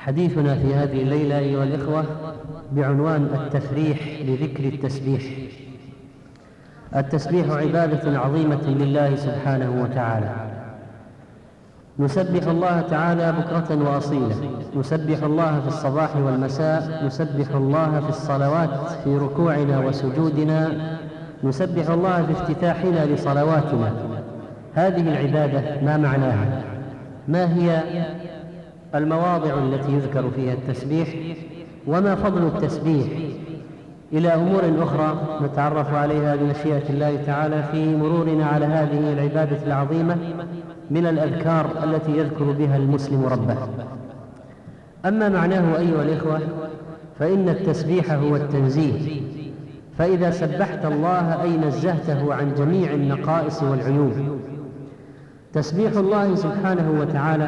حديثنا في هذه الليلة أيها الإخوة بعنوان التفريح لذكر التسبيح. التسبيح عبادة عظيمة لله سبحانه وتعالى. نسبح الله تعالى بكرة وأصيلا، نسبح الله في الصباح والمساء، نسبح الله في الصلوات في ركوعنا وسجودنا، نسبح الله في افتتاحنا لصلواتنا. هذه العبادة ما معناها؟ ما هي المواضع التي يذكر فيها التسبيح؟ وما فضل التسبيح؟ إلى أمور أخرى نتعرف عليها بمشيئة الله تعالى في مرورنا على هذه العبادة العظيمة من الأذكار التي يذكر بها المسلم ربه. أما معناه أيها الإخوة فإن التسبيح هو التنزيه، فإذا سبحت الله أي نزهته عن جميع النقائص والعيوب. تسبيح الله سبحانه وتعالى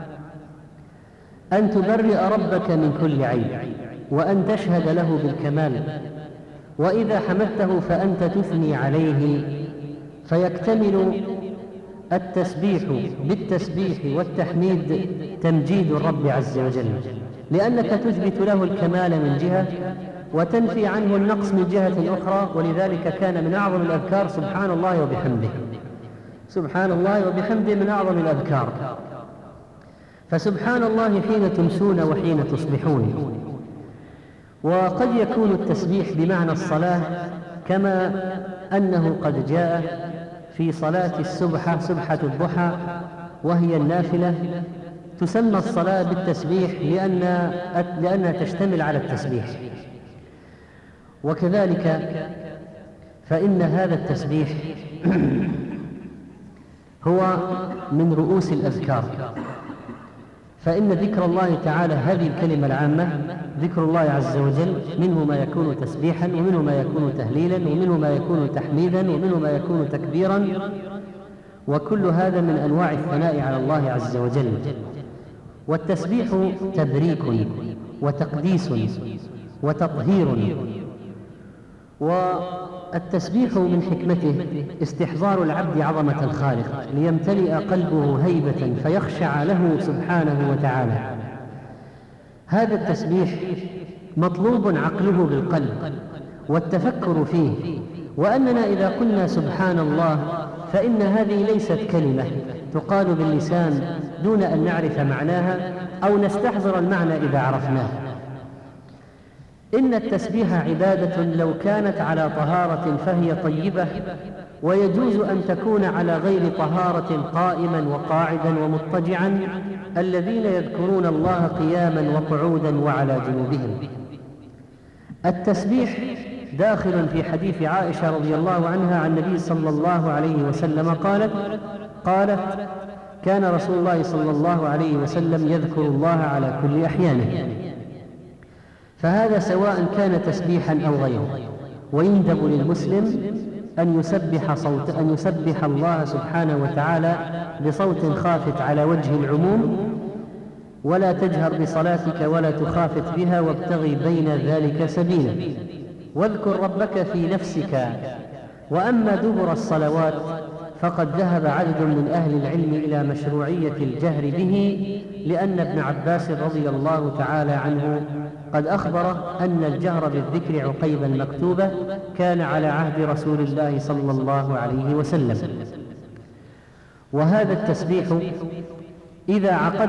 أن تبرئ ربك من كل عيب، وأن تشهد له بالكمال، وإذا حمدته فأنت تثني عليه، فيكتمل التسبيح بالتسبيح والتحميد تمجيد الرب عز وجل، لأنك تثبت له الكمال من جهة وتنفي عنه النقص من جهة أخرى. ولذلك كان من أعظم الأذكار سبحان الله وبحمده. سبحان الله وبحمده من أعظم الأذكار. فسبحان الله حين تمسون وحين تصبحون. وقد يكون التسبيح بمعنى الصلاة، كما أنه قد جاء في صلاة السبحة، سبحة الضحى، وهي النافلة، تسمى الصلاة بالتسبيح لأنها تشتمل على التسبيح. وكذلك فإن هذا التسبيح هو من رؤوس الأذكار، فإن ذكر الله تعالى هذه الكلمة العامة ذكر الله عز وجل منه ما يكون تسبيحا، ومنه ما يكون تهليلا، ومنه ما يكون تحميدا، ومنه ما يكون تكبيرا، وكل هذا من أنواع الثناء على الله عز وجل. والتسبيح تبريك وتقديس وتطهير. والتسبيح من حكمته استحضار العبد عظمة الخالق ليمتلئ قلبه هيبة فيخشع له سبحانه وتعالى. هذا التسبيح مطلوب عقله بالقلب والتفكر فيه، وأننا إذا قلنا سبحان الله فإن هذه ليست كلمة تقال باللسان دون أن نعرف معناها أو نستحضر المعنى إذا عرفناه. إن التسبيح عبادة لو كانت على طهارة فهي طيبة، ويجوز أن تكون على غير طهارة قائما وقاعدا ومضطجعا، الذين يذكرون الله قياما وقعودا وعلى جنوبهم. التسبيح داخل في حديث عائشة رضي الله عنها عن النبي صلى الله عليه وسلم قالت كان رسول الله صلى الله عليه وسلم يذكر الله على كل أحيانه. فهذا سواء كان تسبيحا أو غيره. ويندب للمسلم أن يسبح الله سبحانه وتعالى بصوت خافت على وجه العموم، ولا تجهر بصلاتك ولا تخافت بها، وابتغي بين ذلك سبيلا. واذكر ربك في نفسك. وأما دبر الصلوات فقد ذهب عدد من أهل العلم إلى مشروعية الجهر به، لأن ابن عباس رضي الله تعالى عنه قد أخبر أن الجهر بالذكر عقيب المكتوبة كان على عهد رسول الله صلى الله عليه وسلم. وهذا التسبيح إذا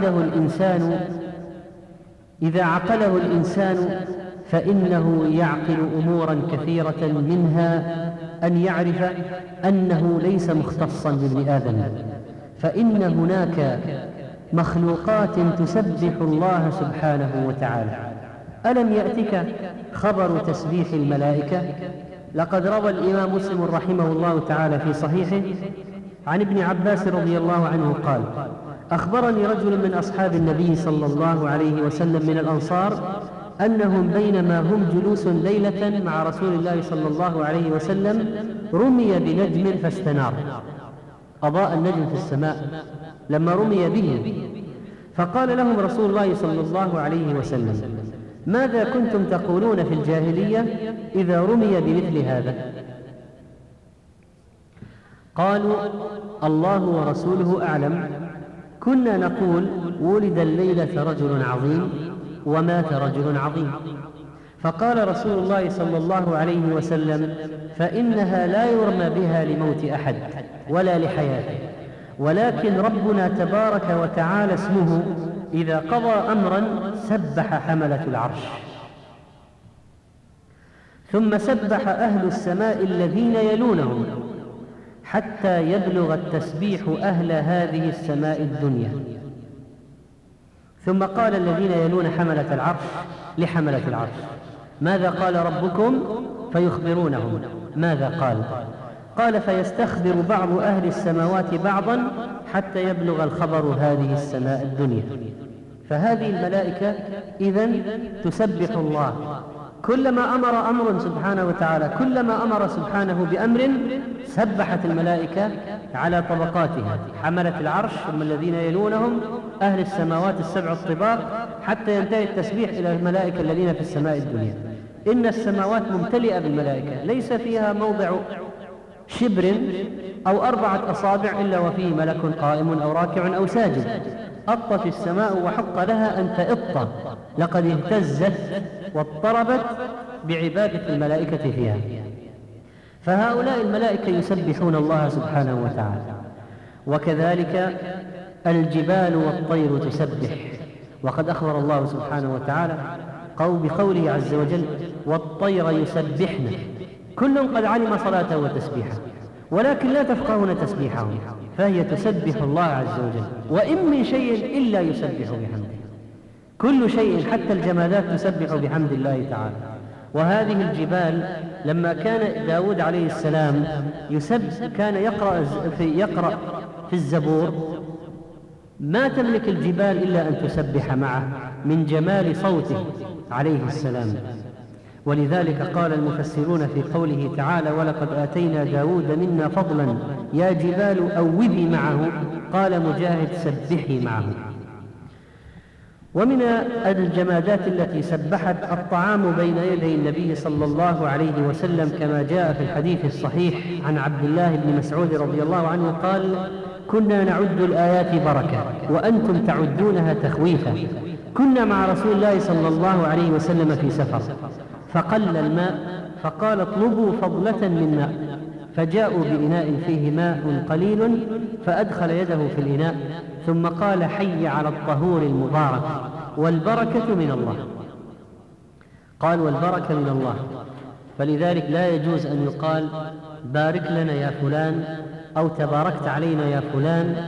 عقله الإنسان فإنه يعقل أمورا كثيرة، منها أن يعرف أنه ليس مختصا بابن آدم، فإن هناك مخلوقات تسبح الله سبحانه وتعالى. ألم يأتك خبر تسبيح الملائكة؟ لقد روى الإمام مسلم رحمه الله تعالى في صحيحه عن ابن عباس رضي الله عنه قال أخبرني رجل من أصحاب النبي صلى الله عليه وسلم من الأنصار أنهم بينما هم جلوس ليلة مع رسول الله صلى الله عليه وسلم رمي بنجم فاستنار. أضاء النجم في السماء لما رمي به، فقال لهم رسول الله صلى الله عليه وسلم ماذا كنتم تقولون في الجاهلية إذا رمي بمثل هذا؟ قالوا الله ورسوله أعلم. كنا نقول ولد الليلة رجل عظيم ومات رجل عظيم. فقال رسول الله صلى الله عليه وسلم: فإنها لا يرمى بها لموت أحد ولا لحياته، ولكن ربنا تبارك وتعالى اسمه إذا قضى أمرا سبح حملة العرش. ثم سبح أهل السماء الذين يلونهم حتى يبلغ التسبيح أهل هذه السماء الدنيا. ثم قال الذين يلون حملة العرش لحملة العرش: ماذا قال ربكم؟ فيخبرونهم ماذا قال. قال: فيستخبر بعض أهل السماوات بعضا حتى يبلغ الخبر هذه السماء الدنيا. فهذه الملائكة إذن تسبح الله. كلما أمر أمر سبحانه وتعالى، كلما أمر سبحانه بأمر سبحت الملائكة على طبقاتها: حملة العرش، ثم الذين يلونهم، أهل السماوات السبع الطباق، حتى ينتهي التسبيح إلى الملائكة الذين في السماء الدنيا. إن السماوات ممتلئة بالملائكة، ليس فيها موضع شبر أو 4 أصابع إلا وفيه ملك قائم أو راكع أو ساجد. أطت السماء وحق لها أن تئط، لقد اهتزت واضطربت بعبادة الملائكة فيها. فهؤلاء الملائكة يسبحون الله سبحانه وتعالى. وكذلك الجبال والطير تسبح. وقد أخبر الله سبحانه وتعالى بقوله عز وجل: والطير يسبحن كل قد علم صلاته وتسبيحه ولكن لا تفقهون تسبيحهم. فهي تسبح الله عز وجل، وإن من شيء إلا يسبح بحمده. كل شيء حتى الجمادات تسبح بحمد الله تعالى. وهذه الجبال لما كان داود عليه السلام كان يقرأ في الزبور ما تملك الجبال إلا أن تسبح معه من جمال صوته عليه السلام. ولذلك قال المفسرون في قوله تعالى: ولقد آتينا داود منا فضلا يا جبال أوبي معه، قال مجاهد: سبحي معه. ومن الجمادات التي سبحت الطعام بين يدي النبي صلى الله عليه وسلم، كما جاء في الحديث الصحيح عن عبد الله بن مسعود رضي الله عنه قال: كنا نعد الآيات بركة وأنتم تعدونها تخويفا. كنا مع رسول الله صلى الله عليه وسلم في سفر فقل الماء، فقال: اطلبوا فضلة من ماء. فجاءوا بإناء فيه ماء قليل، فأدخل يده في الإناء ثم قال: حي على الطهور المبارك والبركة من الله. قال: والبركة من الله. فلذلك لا يجوز أن يقال بارك لنا يا فلان أو تباركت علينا يا فلان.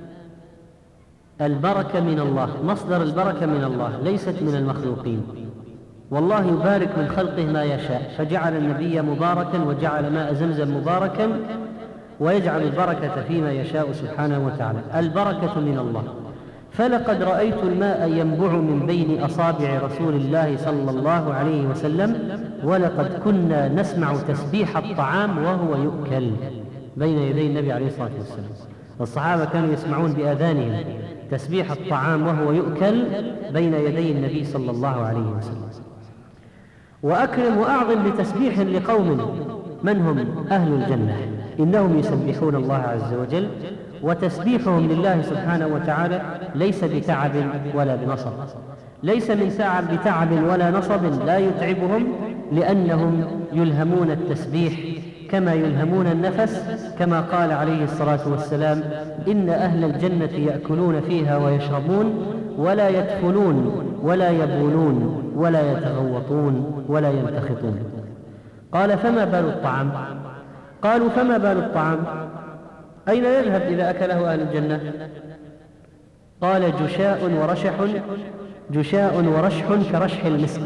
البركة من الله، مصدر البركة من الله، ليست من المخلوقين. والله يبارك من خلقه ما يشاء، فجعل النبي مباركا وجعل ماء زمزم مباركا، ويجعل البركة فيما يشاء سبحانه وتعالى. البركة من الله. فلقد رأيت الماء ينبع من بين أصابع رسول الله صلى الله عليه وسلم، ولقد كنا نسمع تسبيح الطعام وهو يؤكل بين يدي النبي عليه الصلاة والسلام. الصحابة كانوا يسمعون بآذانهم تسبيح الطعام وهو يؤكل بين يدي النبي صلى الله عليه وسلم. وأكرم وأعظم بتسبيح لقوم من هم أهل الجنة، إنهم يسبحون الله عز وجل، وتسبيحهم لله سبحانه وتعالى ليس بتعب ولا بنصب، ليس من بتعب ولا نصب لا يتعبهم، لأنهم يلهمون التسبيح كما يلهمون النفس، كما قال عليه الصلاة والسلام: إن أهل الجنة يأكلون فيها ويشربون ولا يدفنون ولا يبولون ولا يتغوطون ولا يمتخطون. قال: فما بال الطعام؟ قالوا: فما بال الطعام؟ أين يذهب إذا أكله أهل الجنة؟ قال: جشاء ورشح كرشح المسك.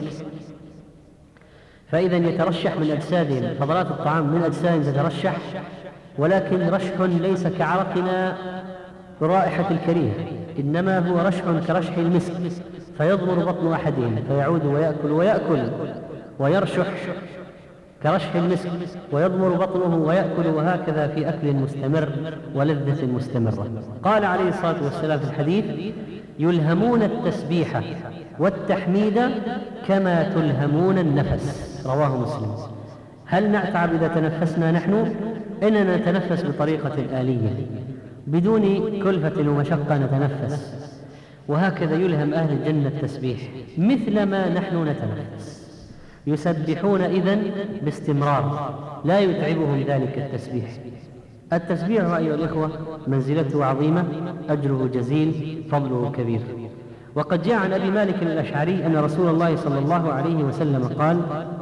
فإذا يترشح من أجسادهم، فضلات الطعام من أجسادهم تترشح، ولكن رشح ليس كعرقنا برائحة الكريه، إنما هو رشح كرشح المسك، فيضمر بطن أحدهم فيعود ويأكل ويرشح كرشح المسك، ويضمر بطنه ويأكل، وهكذا في أكل مستمر ولذة مستمرة. قال عليه الصلاة والسلام في الحديث: يلهمون التسبيح والتحميد كما تلهمون النفس. رواه مسلم. هل نتعب إذا تنفسنا نحن؟ إننا نتنفس بطريقة آلية بدون كلفة ومشقة نتنفس، وهكذا يلهم أهل الجنة التسبيح مثل ما نحن نتنفس، يسبحون إذن باستمرار لا يتعبهم ذلك التسبيح. التسبيح أيها الإخوة منزلته عظيمة، أجره جزيل، فضله كبير. وقد جاء عن أبي مالك الأشعري أن رسول الله صلى الله عليه وسلم قال: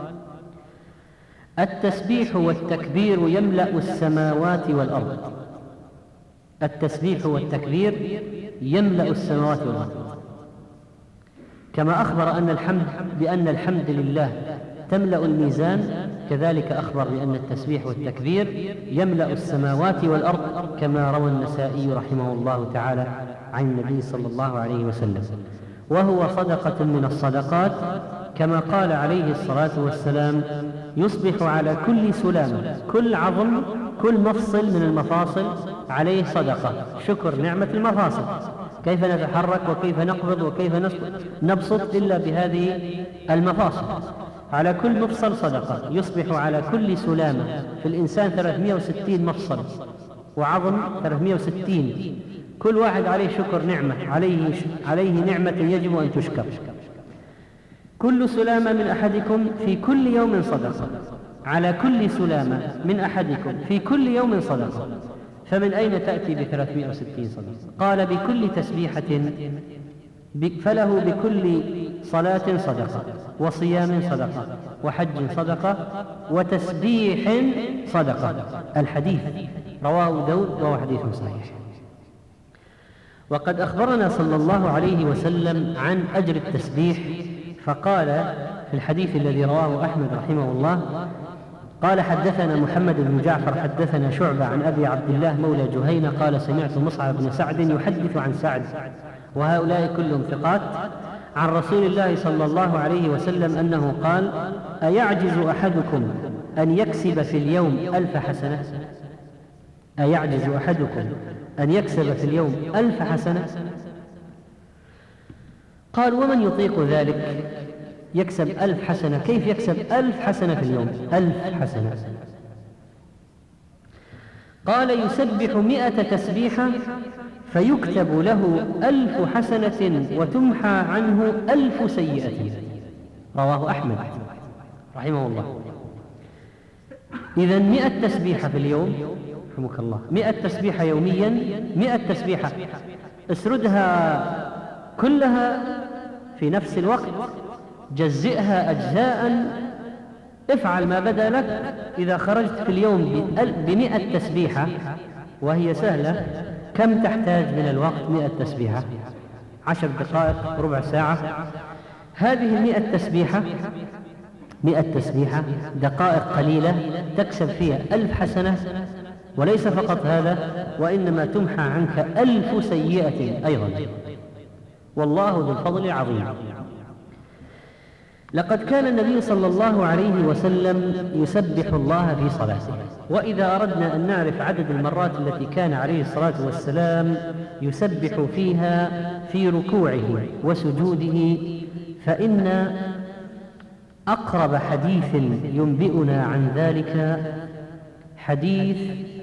التسبيح والتكبير يملأ السماوات والأرض. التسبيح والتكبير يملأ السماوات والأرض، كما أخبر بأن الحمد لله تملأ الميزان، كذلك أخبر بأن التسبيح والتكبير يملأ السماوات والأرض، كما روى النسائي رحمه الله تعالى عن النبي صلى الله عليه وسلم، وهو صدقة من الصدقات، كما قال عليه الصلاة والسلام: يصبح على كل سلامة، كل عظم، كل مفصل من المفاصل عليه صدقة، شكر نعمة المفاصل، كيف نتحرك وكيف نقبض وكيف نبسط إلا بهذه المفاصل، على كل مفصل صدقة. يصبح على كل سلامة، في الإنسان 360 مفصل وعظم 360، كل واحد عليه شكر نعمة، عليه نعمة يجب أن تشكر. كل سلامة من أحدكم في كل يوم صدقة، على كل سلامة من أحدكم في كل يوم صدقة، فمن أين تأتي ب360 صدقة؟ قال: بكل تسبيحة، فله بكل صلاة صدقة، وصيام صدقة، وحج صدقة، وتسبيح صدقة. الحديث رواه داود وهو حديث صحيح. وقد أخبرنا صلى الله عليه وسلم عن أجر التسبيح، فقال في الحديث الذي رواه أحمد رحمه الله: قال: حدثنا محمد بن جعفر حدثنا شعبة عن أبي عبد الله مولى جهينة قال: سمعت مصعب بن سعد يحدث عن سعد، وهؤلاء كلهم ثقات، عن رسول الله صلى الله عليه وسلم أنه قال: أيعجز أحدكم أن يكسب في اليوم 1000 حسنة؟ أيعجز أحدكم أن يكسب في اليوم 1000 حسنة؟ قال: ومن يطيق ذلك؟ يكسب 1000 حسنة، كيف يكسب 1000 حسنة في اليوم؟ 1000 حسنة. قال: يسبح 100 تسبيحة فيكتب له 1000 حسنة وتمحى عنه 1000 سيئة. رواه أحمد رحمه الله. إذن 100 تسبيحة في اليوم، رحمك الله، 100 تسبيحة يوميا، 100 تسبيحة اسردها كلها في نفس الوقت، جزئها أجزاء، افعل ما بدا لك. إذا خرجت في اليوم ب100 تسبيحة وهي سهلة، كم تحتاج من الوقت 100 تسبيحة؟ 10 دقائق، ربع ساعة. هذه 100 تسبيحة دقائق قليلة تكسب فيها 1000 حسنة، وليس فقط هذا، وإنما تمحى عنك 1000 سيئة أيضا، والله ذو الفضل العظيم. لقد كان النبي صلى الله عليه وسلم يسبح الله في صلاته، وإذا أردنا أن نعرف عدد المرات التي كان عليه الصلاة والسلام يسبح فيها في ركوعه وسجوده، فإن أقرب حديث ينبئنا عن ذلك حديث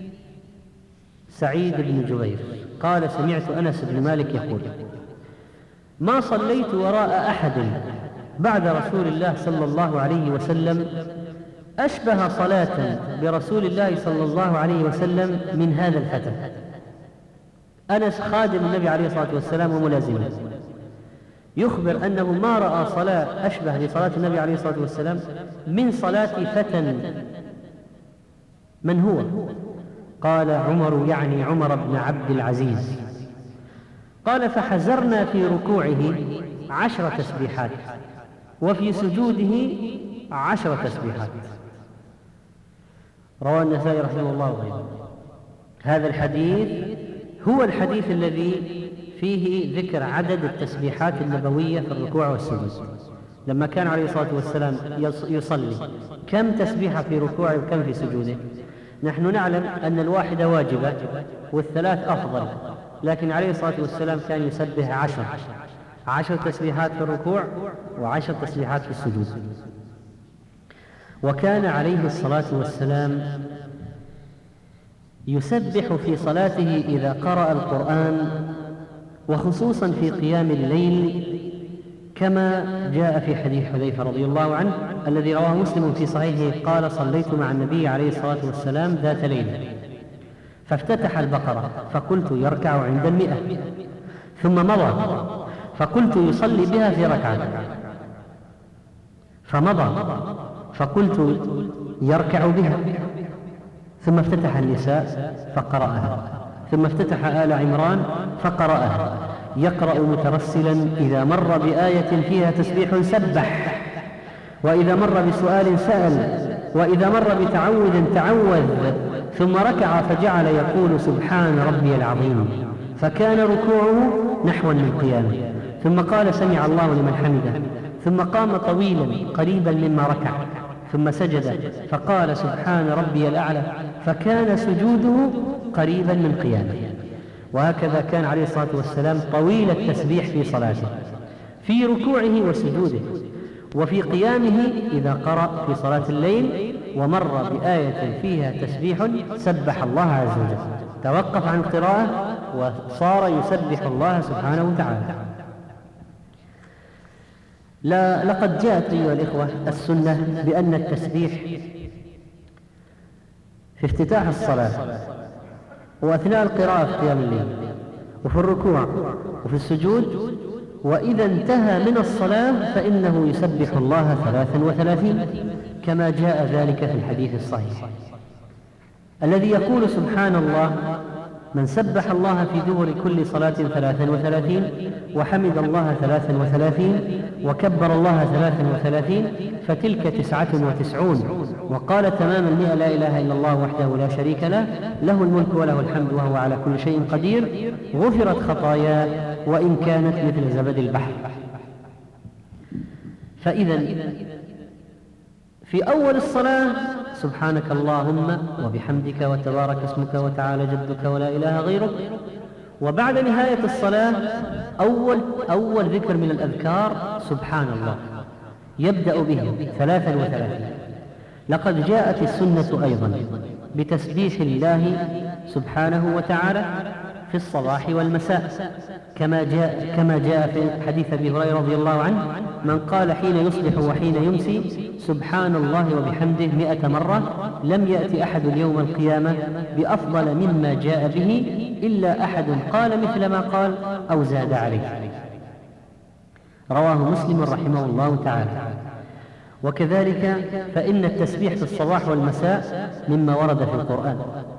سعيد بن جبير قال: سمعت أنس بن مالك يقول: ما صليت وراء أحد بعد رسول الله صلى الله عليه وسلم أشبه صلاة برسول الله صلى الله عليه وسلم من هذا الفتى. أنس خادم النبي عليه الصلاة والسلام وملازمه، يخبر أنه ما رأى صلاة أشبه لصلاة النبي عليه الصلاة والسلام من صلاة فتى. من هو؟ قال: عمر، يعني عمر بن عبد العزيز. قال: فحزرنا في ركوعه 10 تسبيحات وفي سجوده 10 تسبيحات. رواه النسائي رحمه الله وغيره. هذا الحديث هو الحديث الذي فيه ذكر عدد التسبيحات النبوية في الركوع والسجود. لما كان عليه الصلاة والسلام يصلي كم تسبيحة في ركوعه وكم في سجوده؟ نحن نعلم أن الواحدة واجبة والثلاث أفضل، لكن عليه الصلاة والسلام كان يسبح 10 تسبيحات في الركوع و10 تسبيحات في السجود. وكان عليه الصلاة والسلام يسبح في صلاته إذا قرأ القرآن وخصوصا في قيام الليل، كما جاء في حديث حذيفة رضي الله عنه الذي رواه مسلم في صحيحه قال: صليت مع النبي عليه الصلاة والسلام ذات ليلة فافتتح البقرة فقلت يركع عند 100، ثم مضى فقلت يصلي بها في ركعة، فمضى فقلت يركع بها، ثم افتتح النساء فقرأها، ثم افتتح آل عمران فقرأها، يقرأ مترسلا: إذا مر بآية فيها تسبيح سبح، وإذا مر بسؤال سأل، وإذا مر بتعوذ تعوذ، ثم ركع فجعل يقول: سبحان ربي العظيم، فكان ركوعه نحوا من قيامه، ثم قال: سمع الله لمن حمده، ثم قام طويلا قريبا مما ركع، ثم سجد فقال: سبحان ربي الأعلى، فكان سجوده قريبا من قيامه. وهكذا كان عليه الصلاة والسلام طويل التسبيح في صلاته، في ركوعه وسجوده، وفي قيامه إذا قرأ في صلاة الليل ومر بآية فيها تسبيح سبح الله عز وجل، توقف عن القراءة وصار يسبح الله سبحانه وتعالى. لقد جاءت أيها الإخوة السنة بأن التسبيح في افتتاح الصلاة وأثناء القراءة في قيام الليل وفي الركوع وفي السجود، وإذا انتهى من الصلاة فإنه يسبح الله 33 كما جاء ذلك في الحديث الصحيح الذي يقول: سبحان الله من سبح الله في دبر كل صلاة 33 وحمد الله 33 وكبر الله 33 فتلك 99، وقال تمام 100: لا إله إلا الله وحده لا شريك له، له الملك وله الحمد وهو على كل شيء قدير، غفرت خطاياه وإن كانت مثل زبد البحر. فإذا في أول الصلاة: سبحانك اللهم وبحمدك وتبارك اسمك وتعالى جدك ولا إله غيرك. وبعد نهاية الصلاة أول ذكر من الأذكار سبحان الله يبدأ به 33. لقد جاءت السنة أيضا بتسبيح الله سبحانه وتعالى في الصباح والمساء، كما جاء في حديث أبي هريرة رضي الله عنه: من قال حين يصبح وحين يمسي سبحان الله وبحمده 100 مرة لم يأتي أحد يوم القيامة بأفضل مما جاء به إلا أحد قال مثل ما قال أو زاد عليه. رواه مسلم رحمه الله تعالى. وكذلك فإن التسبيح في الصباح والمساء مما ورد في القرآن: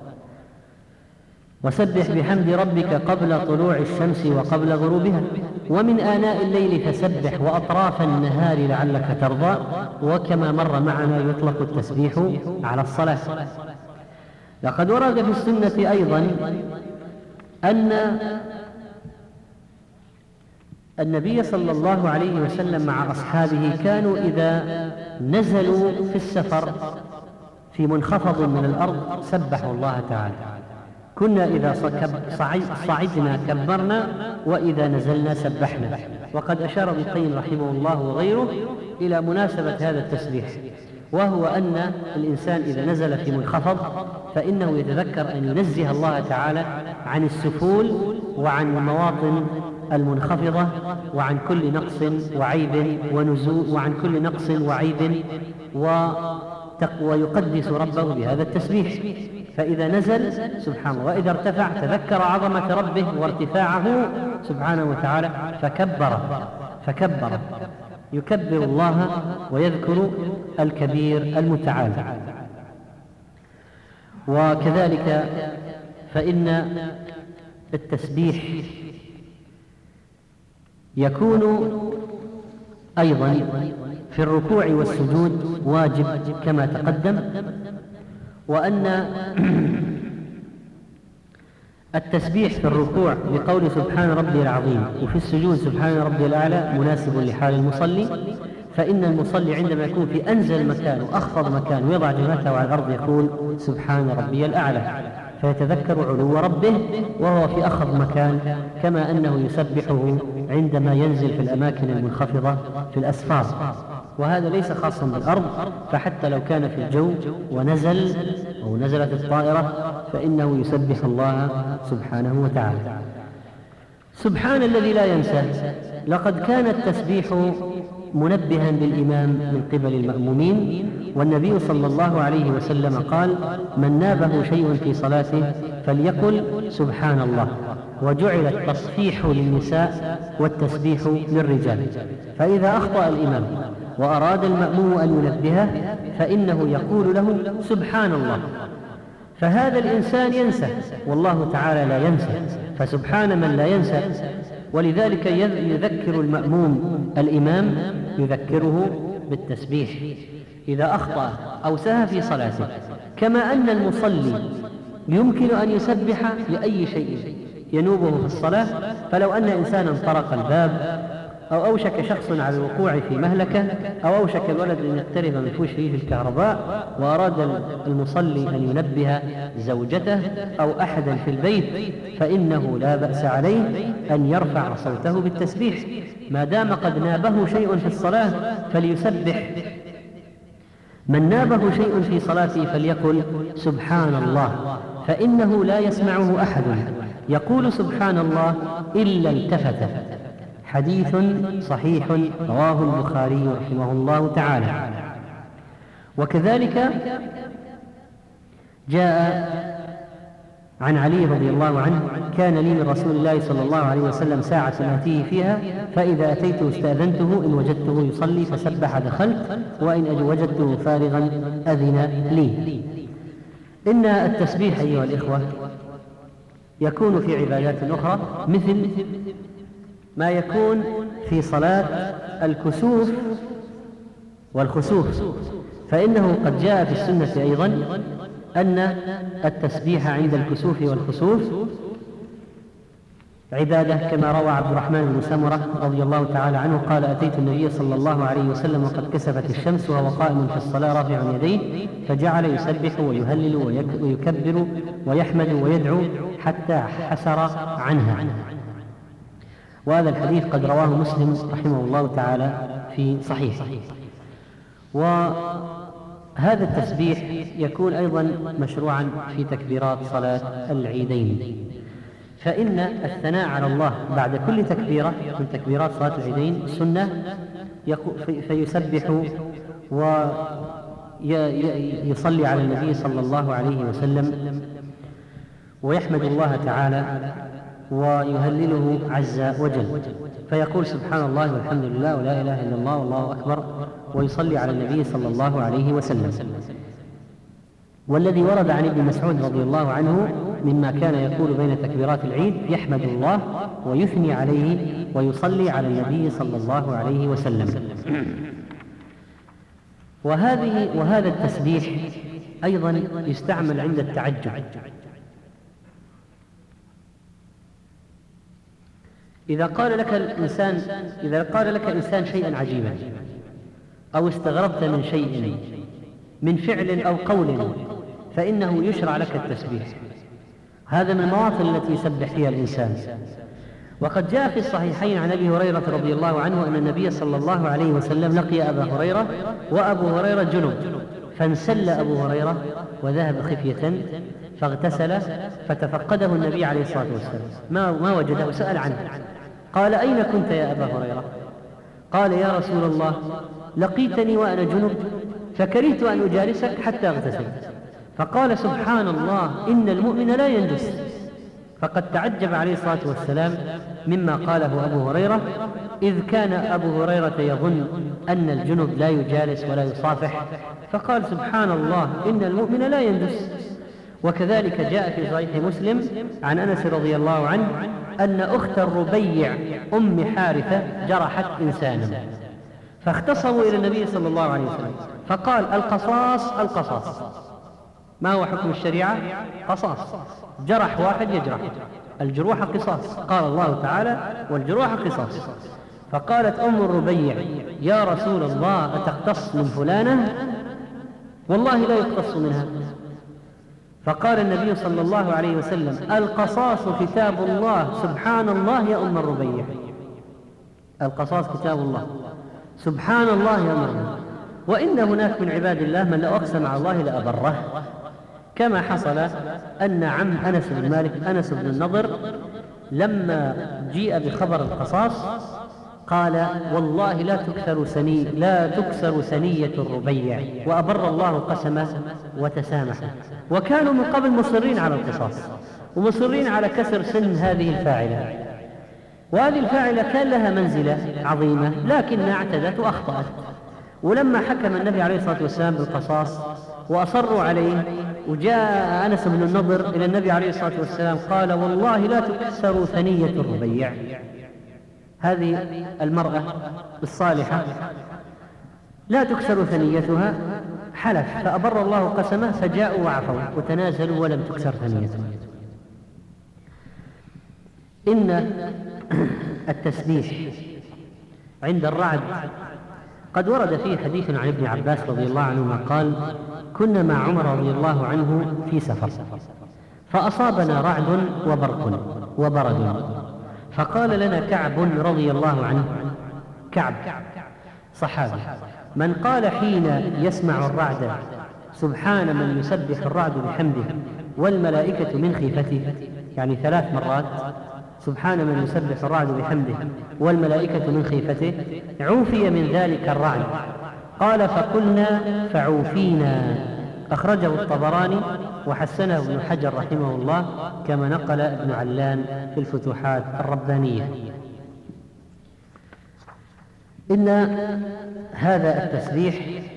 وسبح بحمد ربك قبل طلوع الشمس وقبل غروبها ومن آناء الليل فسبح وأطراف النهار لعلك ترضى. وكما مر معنا يطلق التسبيح على الصلاة. لقد ورد في السنة أيضا أن النبي صلى الله عليه وسلم مع أصحابه كانوا إذا نزلوا في السفر في منخفض من الأرض سبحوا الله تعالى. كنا إذا صعدنا كبرنا وإذا نزلنا سبحنا. وقد أشار ابن القيم رحمه الله وغيره إلى مناسبة هذا التسبيح، وهو أن الإنسان إذا نزل في منخفض فإنه يتذكر أن ينزه الله تعالى عن السفول وعن المواطن المنخفضة وعن كل نقص وعيب ونزول وعن كل نقص وعيب ويقدس ربه بهذا التسبيح. فإذا نزل سبحان الله، وإذا ارتفع تذكر عظمة ربه وارتفاعه سبحانه وتعالى فكبر يكبر الله ويذكر الكبير المتعال. وكذلك فإن التسبيح يكون أيضا في الركوع والسجود واجب كما تقدم، وأن التسبيح في الركوع بقول سبحان ربي العظيم وفي السجود سبحان ربي الأعلى مناسب لحال المصلي، فإن المصلي عندما يكون في أنزل مكان وأخفض مكان ويضع جبهته على الأرض يقول سبحان ربي الأعلى، فيتذكر علو ربه وهو في أخفض مكان، كما أنه يسبحه عندما ينزل في الأماكن المنخفضة في الأسفار. وهذا ليس خاصا بالأرض، فحتى لو كان في الجو ونزل أو نزلت الطائرة فإنه يسبح الله سبحانه وتعالى. سبحان الذي لا ينسى. لقد كان التسبيح منبها للإمام من قبل المأمومين، والنبي صلى الله عليه وسلم قال: من نابه شيء في صلاته فليقل سبحان الله. وجعل التصفيح للنساء والتسبيح للرجال، فإذا أخطأ الإمام وأراد المأموم أن ينبهه فإنه يقول له سبحان الله. فهذا الإنسان ينسى والله تعالى لا ينسى، فسبحان من لا ينسى. ولذلك يذكر المأموم الإمام، يذكره بالتسبيح إذا أخطأ أو سهى في صلاته، كما أن المصلي يمكن أن يسبح لأي شيء ينوبه في الصلاة. فلو أن إنسانا طرق الباب، أو أوشك شخص على الوقوع في مهلكة، أو أوشك الولد أن يقترب من فوشه في الكهرباء، وأراد المصلي أن ينبه زوجته أو أحدا في البيت، فإنه لا بأس عليه أن يرفع صوته بالتسبيح ما دام قد نابه شيء في الصلاة فليسبح. من نابه شيء في صلاته فليقل سبحان الله، فإنه لا يسمعه أحد يقول سبحان الله إلا التفت. حديث صحيح رواه البخاري رحمه الله تعالى. وكذلك جاء عن علي رضي الله عنه: كان لي من رسول الله صلى الله عليه وسلم ساعة آتيه فيها، فإذا أتيته استأذنته، إن وجدته يصلي فسبح دخلت، وإن وجدته فارغا أذن لي. إن التسبيح أيها الإخوة يكون في عبادات أخرى، مثل ما يكون في صلاة الكسوف والخسوف، فإنه قد جاء في السنة أيضا أن التسبيح عند الكسوف والخسوف عبادة، كما روى عبد الرحمن بن سمرة رضي الله تعالى عنه قال: أتيت النبي صلى الله عليه وسلم وقد كسفت الشمس وهو قائم في الصلاة رافع يديه، فجعل يسبح ويهلل ويكبر ويحمد ويدعو حتى حسر عنها. وهذا الحديث قد رواه مسلم رحمه الله تعالى في صحيحه. وهذا التسبيح يكون أيضا مشروعا في تكبيرات صلاة العيدين، فإن الثناء على الله بعد كل تكبيرة من تكبيرات صلاة العيدين سنة، فيسبح ويصلي على النبي صلى الله عليه وسلم ويحمد الله تعالى ويهلله عز وجل، فيقول سبحان الله والحمد لله ولا إله إلا الله والله أكبر، ويصلي على النبي صلى الله عليه وسلم. والذي ورد عن ابن مسعود رضي الله عنه مما كان يقول بين تكبيرات العيد: يحمد الله ويثني عليه ويصلي على النبي صلى الله عليه وسلم. وهذا التسبيح أيضا يستعمل عند التعجب. إذا قال لك إنسان شيئا عجيبا، أو استغربت من شيء من فعل أو قول، فإنه يشرع لك التسبيح. هذا من المواطن التي يسبح فيها الإنسان. وقد جاء في الصحيحين عن أبي هريرة رضي الله عنه أن النبي صلى الله عليه وسلم لقي أبا هريرة وأبو هريرة جنب، فانسل أبو هريرة وذهب خفية فاغتسل، فتفقده النبي عليه الصلاة والسلام ما وجده وسأل عنه، قال: أين كنت يا أبا هريرة؟ قال: يا رسول الله، لقيتني وأنا جنب فكرهت أن أجالسك حتى اغتسل. فقال: سبحان الله، إن المؤمن لا ينجس. فقد تعجب عليه الصلاة والسلام مما قاله أبو هريرة، إذ كان أبو هريرة يظن أن الجنب لا يجالس ولا يصافح، فقال: سبحان الله، إن المؤمن لا ينجس. وكذلك جاء في صحيح مسلم عن أنس رضي الله عنه أن أخت الربيع أم حارثة جرحت إنسانا، فاختصموا إلى النبي صلى الله عليه وسلم، فقال: القصاص القصاص. ما هو حكم الشريعة؟ قصاص، جرح واحد يجرح، الجروح قصاص، قال الله تعالى: والجروح قصاص. فقالت أم الربيع: يا رسول الله، أتقتص من فلانة؟ والله لا يقتص منها. فقال النبي صلى الله عليه وسلم: القصاص كتاب الله. سبحان الله يا أم الربيع، القصاص كتاب الله، سبحان الله يا أم الربيع. وإن هناك من عباد الله من لو أقسم على الله لأبره، كما حصل أن عم أنس بن مالك، أنس بن النضر، لما جيء بخبر القصاص قال والله لا تكسر ثنية الربيع، وأبر الله قسمه وتسامح. وكانوا من قبل مصرين على القصاص ومصرين على كسر سن هذه الفاعلة، وهذه الفاعلة كان لها منزلة عظيمة لكنها اعتدت وأخطأت. ولما حكم النبي عليه الصلاة والسلام بالقصاص وأصروا عليه، وجاء أنس بن النضر إلى النبي عليه الصلاة والسلام قال والله لا تكسر ثنية الربيع، هذه المرأة الصالحة لا تكسر ثنيتها، حلف فأبر الله قسمه، فجاءوا وعفوا وتنازلوا ولم تكسر ثنيتها. إن التسبيح عند الرعد قد ورد فيه حديث عن ابن عباس رضي الله عنهما قال كنا مع عمر رضي الله عنه في سفر فأصابنا رعد وبرق وبرد، فقال لنا كعب رضي الله عنه، كعب صحابي، من قال حين يسمع الرعد سبحان من يسبح الرعد بحمده والملائكة من خيفته، يعني 3 مرات سبحان من يسبح الرعد بحمده والملائكة من خيفته، عوفي من ذلك الرعد. قال فقلنا فعوفينا. أخرجه الطبراني وحسنه ابن حجر رحمه الله كما نقل ابن علان في الفتوحات الربانية. إن هذا التسبيح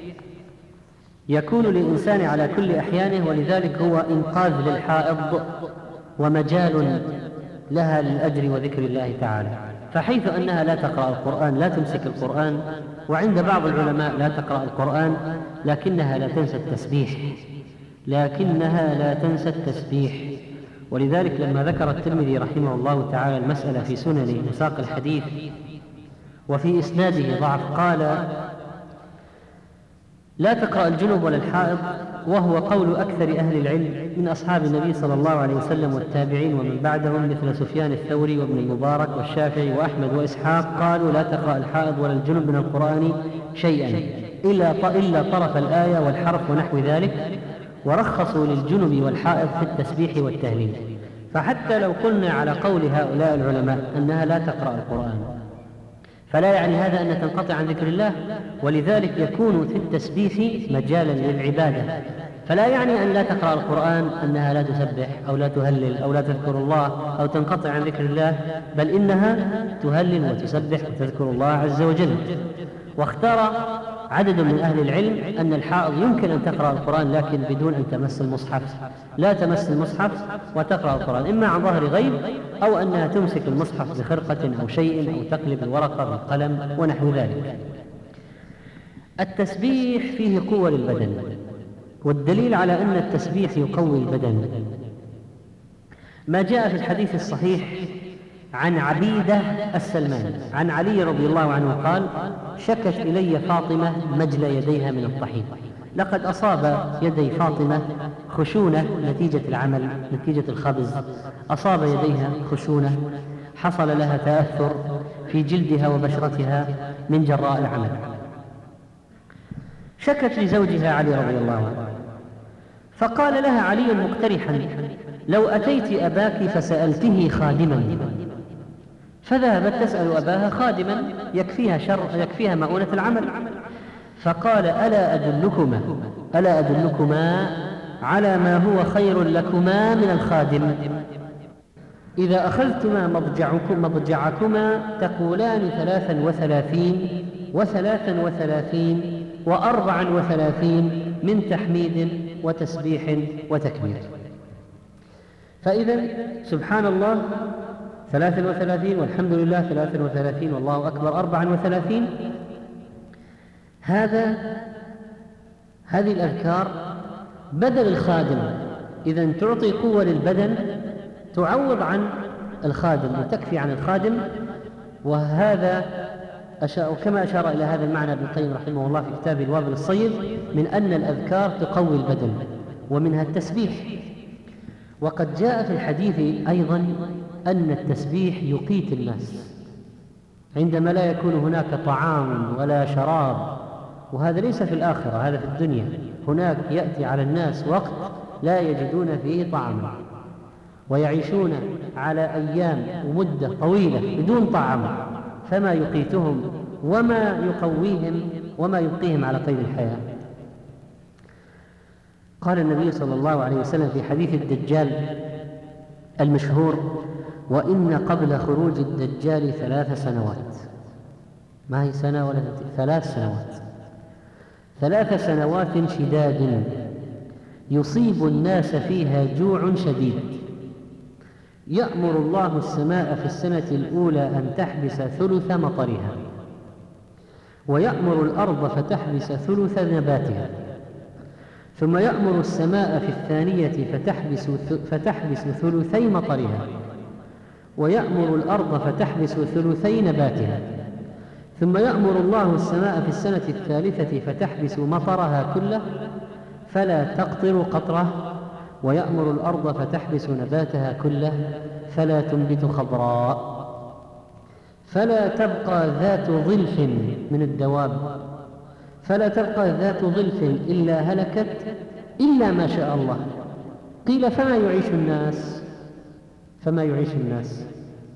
يكون للإنسان على كل أحيانه، ولذلك هو إنقاذ للحائض ومجال لها للأجر وذكر الله تعالى. فحيث أنها لا تقرأ القرآن لا تمسك القرآن، وعند بعض العلماء لا تقرأ القرآن لكنها لا تنسى التسبيح. ولذلك لما ذكر الترمذي رحمه الله تعالى المسألة في سننه وساق الحديث وفي إسناده ضعف قال لا تقرأ الجنب ولا الحائض، وهو قول أكثر أهل العلم من أصحاب النبي صلى الله عليه وسلم والتابعين ومن بعدهم مثل سفيان الثوري وابن المبارك والشافعي وأحمد وإسحاق، قالوا لا تقرأ الحائض ولا الجنب من القرآن شيئا إلا طرف الآية والحرف ونحو ذلك، ورخصوا للجنب والحائض في التسبيح والتهليل. فحتى لو قلنا على قول هؤلاء العلماء أنها لا تقرأ القرآن فلا يعني هذا أن تنقطع عن ذكر الله، ولذلك يكون في التسبيح مجالا للعبادة. فلا يعني أن لا تقرأ القرآن أنها لا تسبح أو لا تهلل أو لا تذكر الله أو تنقطع عن ذكر الله، بل إنها تهلل وتسبح وتذكر الله عز وجل. واختار عدد من أهل العلم أن الحائض يمكن أن تقرأ القرآن لكن بدون أن تمس المصحف، لا تمس المصحف وتقرأ القرآن، إما عن ظهر غيب أو أنها تمسك المصحف بخرقة أو شيء أو تقلب الورقة بالقلم ونحو ذلك. التسبيح فيه قوة للبدن، والدليل على أن التسبيح يقوي البدن ما جاء في الحديث الصحيح عن عبيدة السلماني عن علي رضي الله عنه قال شكت إلي فاطمة مجل يديها من الطحين، لقد أصاب يدي فاطمة خشونة نتيجة العمل، نتيجة الخبز، أصاب يديها خشونة، حصل لها تأثر في جلدها وبشرتها من جراء العمل. شكت لزوجها علي رضي الله عنه، فقال لها علي مقترحا لو أتيت أباك فسألته خادما، فذهبت تسأل أباها خادما يكفيها مؤونة العمل، فقال ألا أدلكما على ما هو خير لكما من الخادم، إذا أخذتما مضجعكما تقولان 33 و33 و34 من تحميد وتسبيح وتكبير. فإذا سبحان الله 33 والحمد لله 33 والله أكبر 34. هذه الأذكار بدل الخادم، إذن تعطي قوة للبدن تعوض عن الخادم وتكفي عن الخادم. وهذا كما أشار إلى هذا المعنى ابن القيم رحمه الله في كتابه الوابل الصيب من أن الأذكار تقوي البدن ومنها التسبيح. وقد جاء في الحديث أيضا أن التسبيح يقيت الناس عندما لا يكون هناك طعام ولا شراب، وهذا ليس في الآخرة، هذا في الدنيا. هناك يأتي على الناس وقت لا يجدون فيه طعاما ويعيشون على أيام ومدة طويلة بدون طعام، فما يقيتهم وما يقويهم وما يبقيهم على قيد الحياة. قال النبي صلى الله عليه وسلم في حديث الدجال المشهور: وإن قبل خروج الدجال 3 سنوات، ما هي سنة ولا 3 سنوات، 3 سنوات شداد يصيب الناس فيها جوع شديد، يأمر الله السماء في السنة الأولى أن تحبس ثلث مطرها، ويأمر الأرض فتحبس ثلث نباتها، ثم يأمر السماء في الثانية فتحبس ثلثي مطرها، ويأمر الأرض فتحبس ثلثي نباتها، ثم يأمر الله السماء في السنة الثالثة فتحبس مطرها كله فلا تقطر قطرة، ويأمر الأرض فتحبس نباتها كله فلا تنبت خضراء، فلا تبقى ذات ظلف من الدواب، فلا تبقى ذات ظلف إلا هلكت إلا ما شاء الله. قيل: فما يعيش الناس؟ فما يعيش الناس؟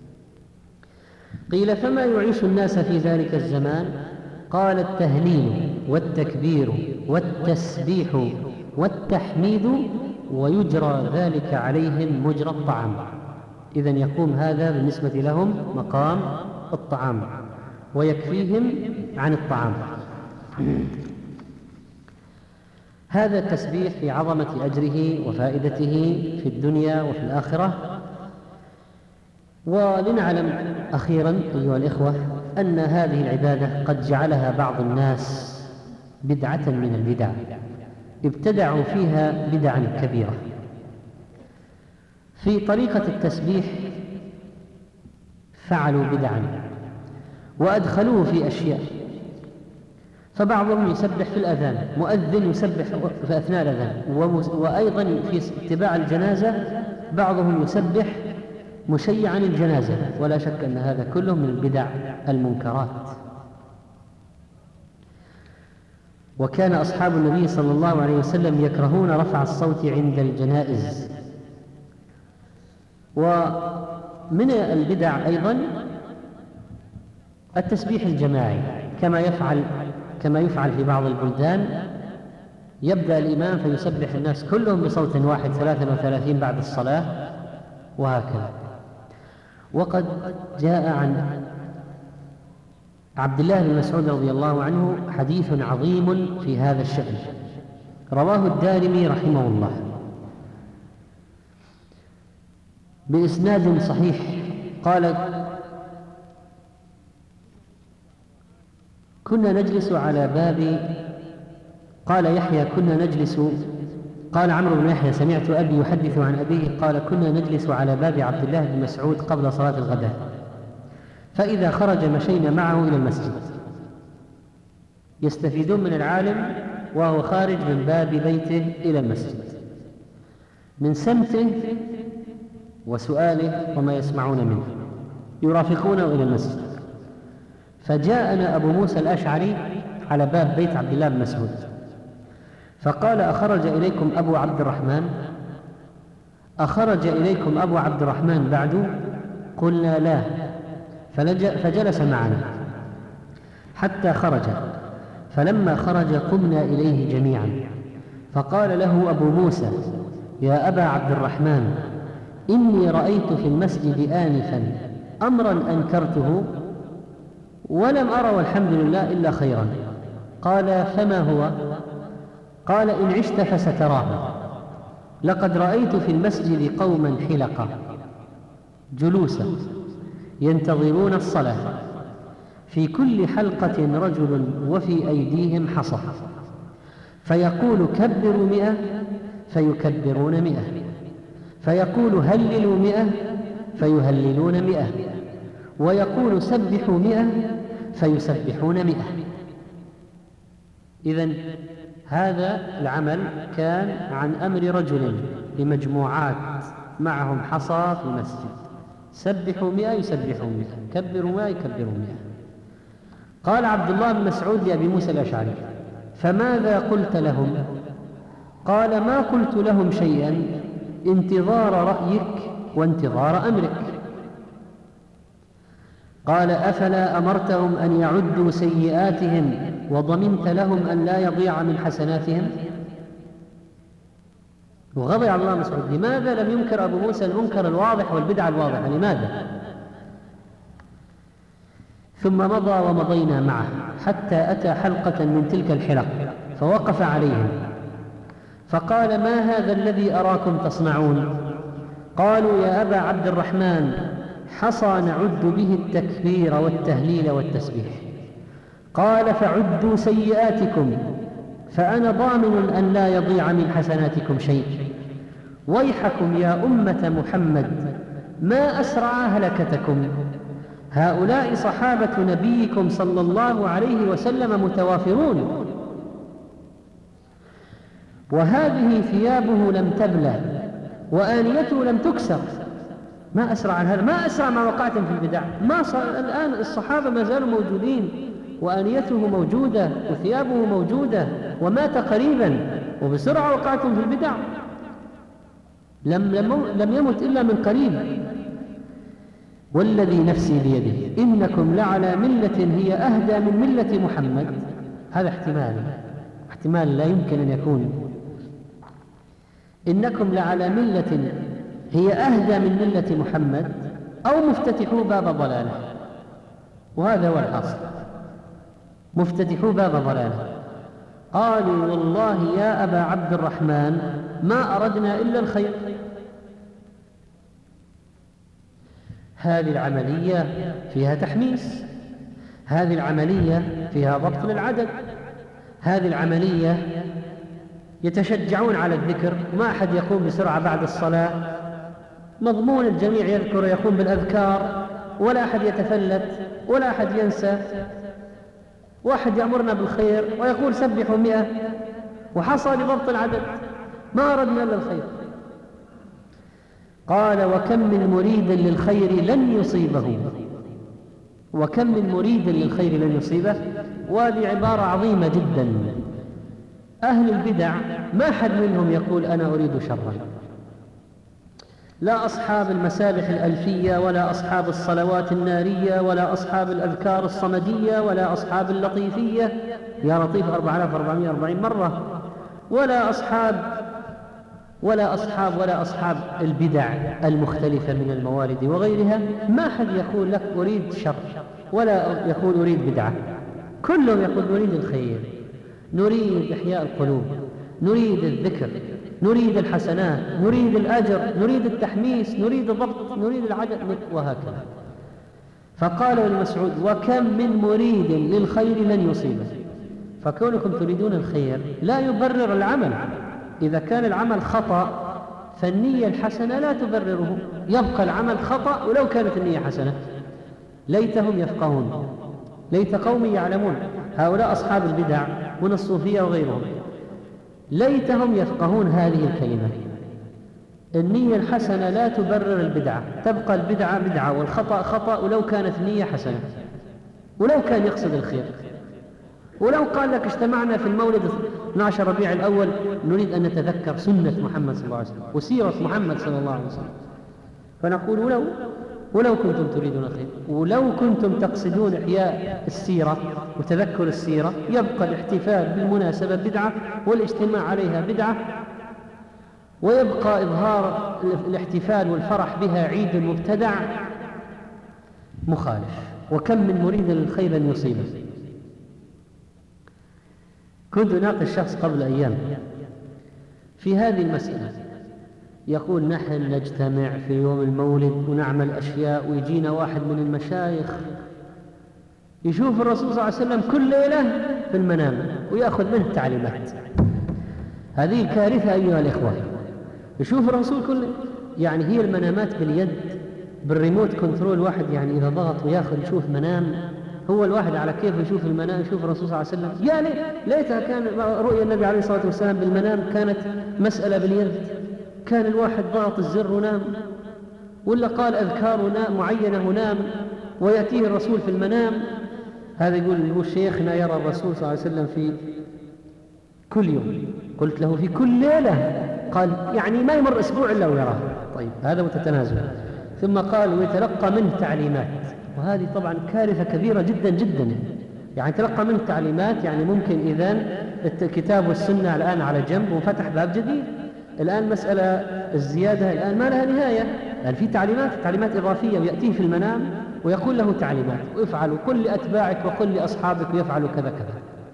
قيل: فما يعيش الناس في ذلك الزمان؟ قال: التهليل والتكبير والتسبيح والتحميد، ويجرى ذلك عليهم مجرى الطعام. إذن يقوم هذا بالنسبة لهم مقام الطعام ويكفيهم عن الطعام. هذا التسبيح في عظمة أجره وفائدته في الدنيا وفي الآخرة. ولنعلم أخيرا أيها الإخوة أن هذه العبادة قد جعلها بعض الناس بدعة من البدع، ابتدعوا فيها بدعا كبيرة في طريقة التسبيح، فعلوا بدعا وأدخلوه في أشياء. فبعضهم يسبح في الأذان، مؤذن يسبح في أثناء الأذان، وأيضا في اتباع الجنازة بعضهم يسبح مشيعا الجنازة، ولا شك أن هذا كله من البدع المنكرات. وكان أصحاب النبي صلى الله عليه وسلم يكرهون رفع الصوت عند الجنائز. ومن البدع أيضا التسبيح الجماعي كما يفعل في بعض البلدان، يبدأ الإمام فيسبح الناس كلهم بصوت واحد 33 بعد الصلاة وهكذا. وقد جاء عن عبد الله بن مسعود رضي الله عنه حديث عظيم في هذا الشأن، رواه الدارمي رحمه الله بإسناد صحيح. قال: كنا نجلس على باب، قال يحيى: كنا نجلس، قال عمرو بن يحيى: سمعت أبي يحدث عن أبيه قال: كنا نجلس على باب عبد الله بن مسعود قبل صلاة الغداء، فإذا خرج مشينا معه إلى المسجد. يستفيدون من العالم وهو خارج من باب بيته إلى المسجد، من سمته وسؤاله وما يسمعون منه، يرافقونه إلى المسجد. فجاءنا أبو موسى الأشعري على باب بيت عبد الله بن مسعود فقال: أخرج إليكم أبو عبد الرحمن؟ أخرج إليكم أبو عبد الرحمن بعد؟ قلنا: لا. فجلس معنا حتى خرج، فلما خرج قمنا إليه جميعا، فقال له أبو موسى: يا أبا عبد الرحمن، إني رأيت في المسجد آنفا أمرا أنكرته ولم أرى والحمد لله إلا خيرا. قال: فما هو؟ قال: إن عشت فستراه، لقد رأيت في المسجد قوما حلقا جلوسا ينتظرون الصلاة، في كل حلقة رجل وفي أيديهم حصى، فيقول: كبروا 100 فيكبرون 100، فيقول: هللوا 100 فيهللون 100، ويقول: سبحوا 100 فيسبحون 100. إذن هذا العمل كان عن أمر رجل لمجموعات معهم حصى في المسجد، سبحوا 100 يسبحوا 100، كبروا 100 يكبروا 100. قال عبد الله بن مسعود لأبي موسى الأشعري: فماذا قلت لهم؟ قال: ما قلت لهم شيئا، انتظار رأيك وانتظار أمرك. قال أفلا أمرتهم أن يعدوا سيئاتهم وضمنت لهم أن لا يضيع من حسناتهم؟ وغضب عبد الله بن مسعود. لماذا لم ينكر أبو موسى المنكر الواضح والبدعة الواضحة؟ لماذا؟ ثم مضى ومضينا معه حتى أتى حلقة من تلك الحلق فوقف عليهم فقال ما هذا الذي أراكم تصنعون؟ قالوا يا أبا عبد الرحمن حصى نعد به التكبير والتهليل والتسبيح. قال فعدوا سيئاتكم فأنا ضامن أن لا يضيع من حسناتكم شيء. ويحكم يا أمة محمد ما أسرع هلكتكم، هؤلاء صحابة نبيكم صلى الله عليه وسلم متوافرون، وهذه ثيابه لم تبلى وآنيته لم تكسر. ما أسرع هذا، ما أسرع ما وقعتم في البدع. الآن الصحابة ما زالوا موجودين وآنيته موجودة وثيابه موجودة ومات قريبا، وبسرعة وقعتم في البدع. لم يمت إلا من قريب. والذي نفسي بيده إنكم لعلى ملة هي أهدى من ملة محمد. هذا احتمال لا يمكن أن يكون. إنكم لعلى ملة هي أهدى من ملة محمد أو مفتتحوا باب ضلاله. وهذا هو الحاصل، مفتتحوا باب ضلاله. قالوا والله يا أبا عبد الرحمن ما أردنا إلا الخير. هذه العملية فيها تحميس، هذه العملية فيها ضبط للعدد، هذه العملية يتشجعون على الذكر، ما أحد يقوم بسرعة بعد الصلاة، مضمون الجميع يذكر يقوم بالأذكار، ولا أحد يتفلت ولا أحد ينسى. واحد يأمرنا بالخير ويقول سبحوا 100 وحصى لضبط العدد، ما أردنا إلا الخير. قال وكم من مريد للخير لن يصيبه، وكم من مريد للخير لن يصيبه. وهذه عبارة عظيمة جدا. أهل البدع ما حد منهم يقول أنا أريد شرا، لا أصحاب المسابح الألفية ولا أصحاب الصلوات النارية ولا أصحاب الأذكار الصمدية ولا أصحاب اللطيفية يا لطيف 4440 مرة، ولا أصحاب البدع المختلفة من الموارد وغيرها. ما حد يقول لك أريد شر ولا يقول أريد بدعة، كلهم يقول نريد الخير، نريد إحياء القلوب، نريد الذكر، نريد الحسنات، نريد الأجر، نريد التحميس، نريد الضبط، نريد العدد، وهكذا. فقال ابن مسعود وكم من مريد للخير لن يصيبه. فكونكم تريدون الخير لا يبرر العمل. إذا كان العمل خطأ فالنية الحسنة لا تبرره، يبقى العمل خطأ ولو كانت النية حسنة. ليتهم يفقهون، ليت قوم يعلمون. هؤلاء أصحاب البدع من الصوفية وغيرهم ليتهم يفقهون هذه الكلمة. النية الحسنة لا تبرر البدعة، تبقى البدعة بدعة والخطأ خطأ ولو كانت النية حسنة، ولو كان يقصد الخير. ولو قال لك اجتمعنا في المولد 12 ربيع الأول نريد أن نتذكر سنة محمد صلى الله عليه وسلم وسيرة محمد صلى الله عليه وسلم، فنقول ولو كنتم تريدون الخير، ولو كنتم تقصدون إحياء السيرة وتذكر السيرة، يبقى الاحتفال بالمناسبة بدعة والاجتماع عليها بدعة، ويبقى إظهار الاحتفال والفرح بها عيد مبتدع مخالف. وكم من مريد للخير لن يصيبه. كنت أناقش شخص قبل أيام في هذه المسألة، يقول نحن نجتمع في يوم المولد ونعمل أشياء، ويجينا واحد من المشايخ يشوف الرسول صلى الله عليه وسلم كل ليلة في المنام ويأخذ منه التعليمات. هذه كارثة أيها الإخوة. يشوف الرسول يعني هي المنامات باليد بالريموت كنترول، واحد يعني إذا ضغط ويأخذ يشوف منام، هو الواحد على كيف يشوف المنام، يشوف الرسول صلى الله عليه وسلم. يا ليتها كان رؤيا النبي عليه الصلاة والسلام بالمنام كانت مسألة باليد، كان الواحد ضغط الزر ونام، ولا قال أذكار معينة ونام ويأتيه الرسول في المنام. هذا يقول شيخنا يرى الرسول صلى الله عليه وسلم في كل يوم. قلت له في كل ليلة؟ قال يعني ما يمر أسبوع إلا ويراه. طيب هذا متتنازل. ثم قال ويتلقى منه تعليمات، وهذه طبعا كارثة كبيرة جدا جدا. يعني تلقى منه تعليمات، يعني ممكن إذن الكتاب والسنة الآن على جنب وفتح باب جديد. الآن مسألة الزيادة الآن ما لها نهاية، يعني في تعليمات إضافية، ويأتيه في المنام ويقول له تعليمات وافعلوا كل لأتباعك وكل لأصحابك ويفعلوا كذا كذا.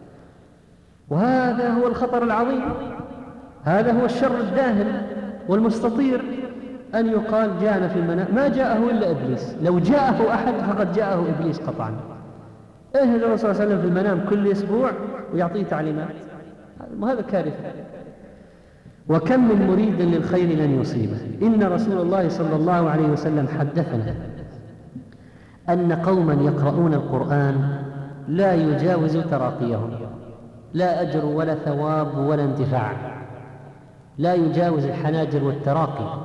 وهذا هو الخطر العظيم، هذا هو الشر الداهل والمستطير، أن يقال جاءنا في المنام، ما جاءه إلا إبليس. لو جاءه أحد فقد جاءه إبليس قطعا. إيه الرسول صلى الله عليه وسلم في المنام كل أسبوع ويعطيه تعليمات؟ هذا كارثة. وكم من مريد للخير لن يصيبه. إن رسول الله صلى الله عليه وسلم حدثنا أن قوما يقرؤون القرآن لا يجاوز تراقيهم، لا أجر ولا ثواب ولا انتفاع، لا يجاوز الحناجر والتراقي.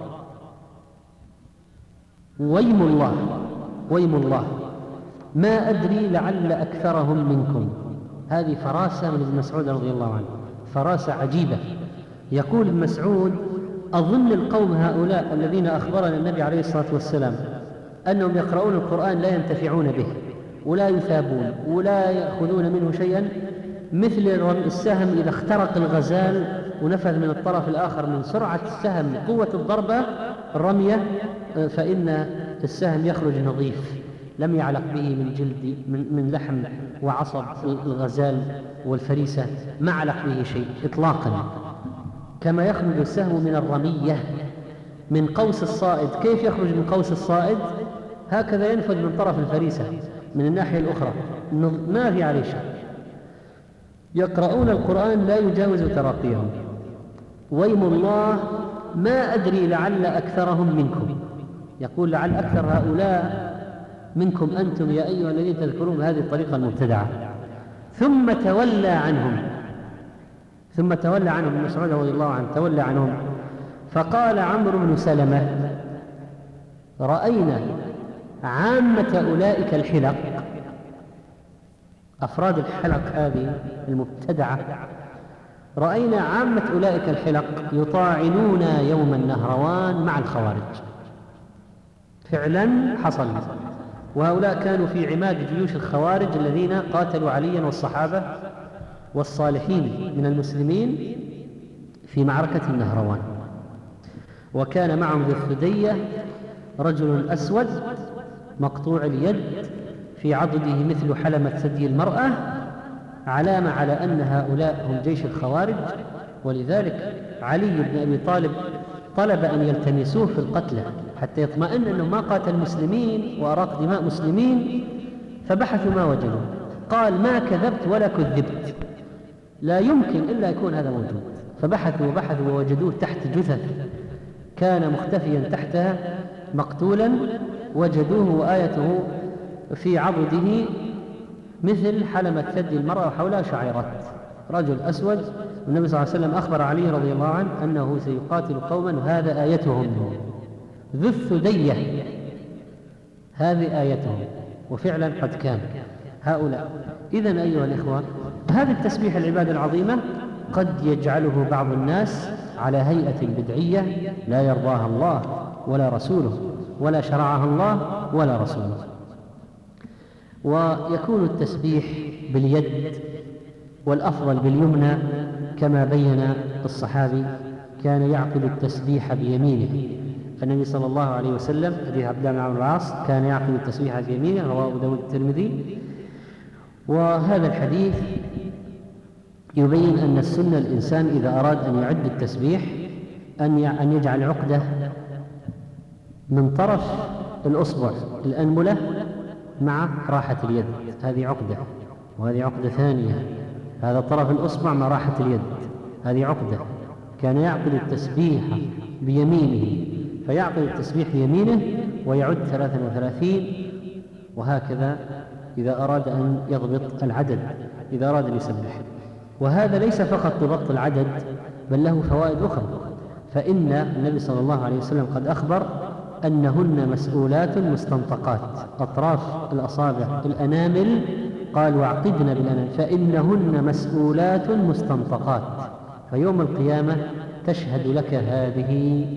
ويم الله ويم الله ما أدري لعل أكثرهم منكم. هذه فراسة من ابن مسعود رضي الله عنه، فراسة عجيبة. يقول ابن مسعود أظن القوم هؤلاء الذين أخبرنا النبي عليه الصلاة والسلام أنهم يقرؤون القرآن لا ينتفعون به ولا يثابون ولا يأخذون منه شيئا، مثل السهم إذا اخترق الغزال ونفذ من الطرف الآخر من سرعة السهم قوة الضربة الرمية، فإن السهم يخرج نظيف لم يعلق به من جلد من لحم وعصب الغزال والفريسة، ما علق به شيء إطلاقا. كما يخرج السهم من الرمية من قوس الصائد، كيف يخرج من قوس الصائد؟ هكذا ينفذ من طرف الفريسة من الناحية الأخرى، ما في عليه شيء. يقرؤون القرآن لا يجاوز تراقيهم. ويم الله ما أدري لعل أكثرهم منكم. يقول لعل أكثر هؤلاء منكم أنتم يا أيها الذين تذكرون بهذه الطريقة المبتدعة. ثم تولى عنهم ابن مسعود رضي الله عنه، تولى عنهم فقال عمرو بن سلمة رأينا عامة أولئك الحلق، أفراد الحلق هذه المبتدعة، رأينا عامة أولئك الحلق يطاعنون يوم النهروان مع الخوارج. فعلا حصل، وهؤلاء كانوا في عماد جيوش الخوارج الذين قاتلوا عليا والصحابة والصالحين من المسلمين في معركة النهروان. وكان معهم ذو الثدية رجل أسود مقطوع اليد في عضده مثل حلمة ثدي المرأة، علامة على أن هؤلاء هم جيش الخوارج. ولذلك علي بن أبي طالب طلب أن يلتمسوه في القتلى حتى يطمئن أنه ما قاتل مسلمين وأراق دماء مسلمين، فبحثوا ما وجدوا. قال ما كذبت ولا كذبت، لا يمكن إلا يكون هذا موجود. فبحثوا وبحثوا ووجدوه تحت جثث كان مختفيا تحتها مقتولا، وجدوه وآيته في عضده مثل حلمة ثدي المرأة وحولها شعيرات. رجل أسود، والنبي صلى الله عليه وسلم أخبر علي رضي الله عنه أنه سيقاتل قوما وهذا آيتهم، ذو الثدية هذه آيتهم، وفعلا قد كان هؤلاء. إذن أيها الإخوة، هذه التسبيح العبادة العظيمة قد يجعله بعض الناس على هيئة بدعية لا يرضاها الله ولا رسوله، ولا شرعها الله ولا رسوله. ويكون التسبيح باليد والأفضل باليمنى، كما بين الصحابي كان يعقد التسبيح بيمينه. النبي صلى الله عليه وسلم حديث عبد الله بن عمرو بن العاص كان يعقد التسبيح بيمينه، رواه أبو داود الترمذي. وهذا الحديث يبين أن السنة الإنسان إذا أراد أن يعد التسبيح أن يجعل عقدة من طرف الأصبع الأنملة مع راحة اليد، هذه عقدة، وهذه عقدة ثانية، هذا طرف الأصبع مع راحة اليد، هذه عقدة. كان يعقد التسبيح بيمينه، فيعقد التسبيح بيمينه ويعد 33، وهكذا إذا أراد أن يضبط العدد، إذا أراد أن يسبح. وهذا ليس فقط لضبط العدد، بل له فوائد أخرى. فإن النبي صلى الله عليه وسلم قد أخبر أنهن مسؤولات مستنطقات، أطراف الأصابع الأنامل، قال واعقدن بالأنامل، فإنهن مسؤولات مستنطقات، فيوم القيامة تشهد لك هذه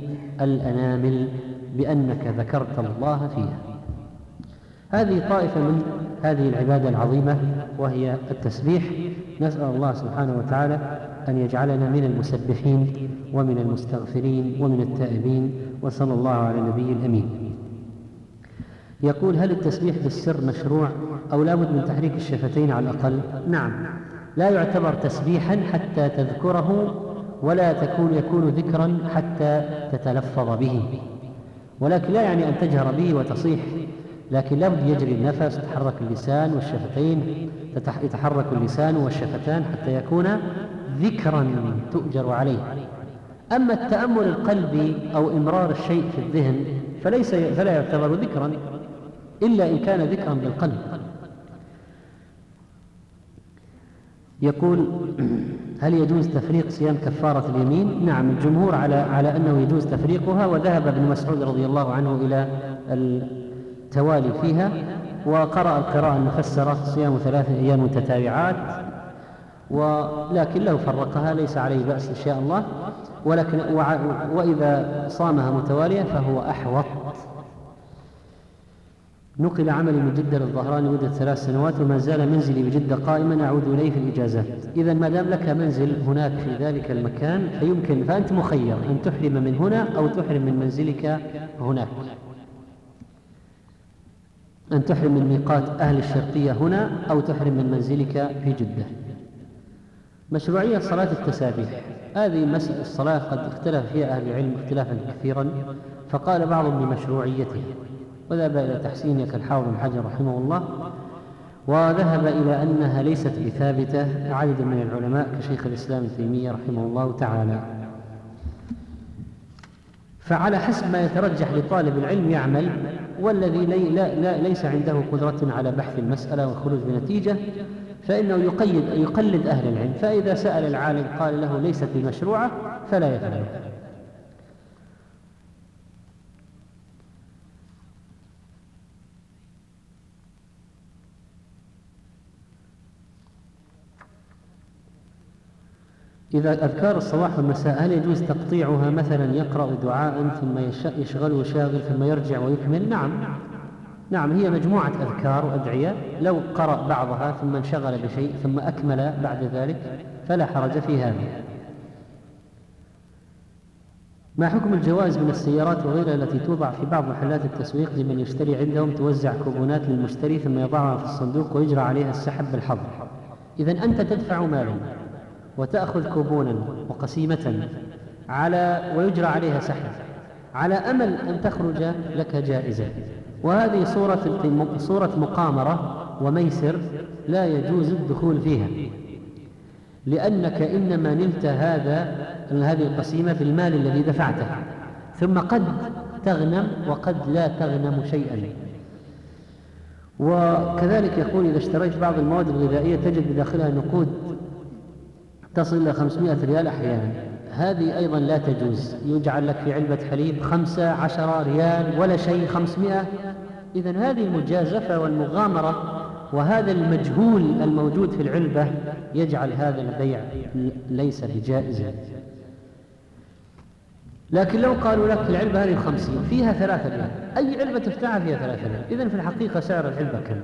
الأنامل بأنك ذكرت الله فيها. هذه طائفة من هذه العبادة العظيمة وهي التسبيح. نسأل الله سبحانه وتعالى أن يجعلنا من المسبحين ومن المستغفرين ومن التائبين، وصلى الله على النبي الأمين. يقول: هل التسبيح بالسر مشروع أو لابد من تحريك الشفتين على الأقل؟ نعم، لا يعتبر تسبيحا حتى تذكره، ولا يكون ذكرا حتى تتلفظ به، ولكن لا يعني أن تجهر به وتصيح، لكن لابد يجري النفس، تتحرك اللسان والشفتين، يتحرك اللسان والشفتان حتى يكون ذكرا تؤجر عليه. أما التأمل القلبي أو إمرار الشيء في الذهن فلا يعتبر ذكرا إلا إن كان ذكرا بالقلب. يقول: هل يجوز تفريق صيام كفارة اليمين؟ نعم، الجمهور على أنه يجوز تفريقها، وذهب ابن مسعود رضي الله عنه إلى التوالي فيها، وقرأ القراءة المفسرة صيام 3 أيام متتابعات، ولكن لو فرقها ليس عليه بأس إن شاء الله، ولكن وإذا صامها متوالية فهو أحوط. نقل عملي من جدة للظهران لمدة 3 سنوات، وما زال منزلي بجدة قائما، أعود إليه في الإجازات. إذا ما دام لك منزل هناك في ذلك المكان فأنت مخير أن تحرم من هنا أو تحرم من منزلك هناك، أن تحرم من ميقات أهل الشرقية هنا أو تحرم من منزلك في جدة. مشروعية صلاة التسابيح، هذه مسألة الصلاة قد اختلف فيها أهل العلم اختلافا كثيرا، فقال بعضهم بمشروعيتها وذهب إلى تحسينها كالحافظ بن حجر رحمه الله، وذهب إلى أنها ليست بثابتة عدد من العلماء كشيخ الإسلام ابن تيمية رحمه الله تعالى. فعلى حسب ما يترجح لطالب العلم يعمل، والذي ليس عنده قدرة على بحث المسألة والخروج بنتيجة فإنه يقلد أهل العلم، فإذا سأل العالم قال له ليست بمشروعة فلا يفعل. إذا أذكار الصباح والمساء هل يجوز تقطيعها؟ مثلا يقرأ دعاء ثم يشغله شاغل ثم يرجع ويكمل؟ نعم، هي مجموعة أذكار وأدعية، لو قرأ بعضها ثم انشغل بشيء ثم أكمل بعد ذلك فلا حرج في هذا. ما حكم الجوائز من السيارات وغيرها التي توضع في بعض محلات التسويق لمن يشتري عندهم، توزع كوبونات للمشتري ثم يضعها في الصندوق ويجرى عليها السحب بالحظر؟ إذن أنت تدفع مالا وتأخذ كوبونا وقسيمة ويجرى عليها سحب على أمل أن تخرج لك جائزة، وهذه صورة مقامرة وميسر لا يجوز الدخول فيها، لأنك إنما نلت هذه القسيمة بالمال الذي دفعته، ثم قد تغنم وقد لا تغنم شيئا. وكذلك يقول: إذا اشتريت بعض المواد الغذائية تجد بداخلها نقود تصل إلى 500 ريال أحيانا، هذه أيضا لا تجوز، يجعل لك في علبة حليب 15 ريال ولا شيء 500. إذن هذه المجازفة والمغامرة وهذا المجهول الموجود في العلبة يجعل هذا البيع ليس بجائز. لكن لو قالوا لك العلبة هذه 50 فيها 3 ريال، أي علبة تفتحها فيها 3 ريال، إذن في الحقيقة سعر العلبة كم؟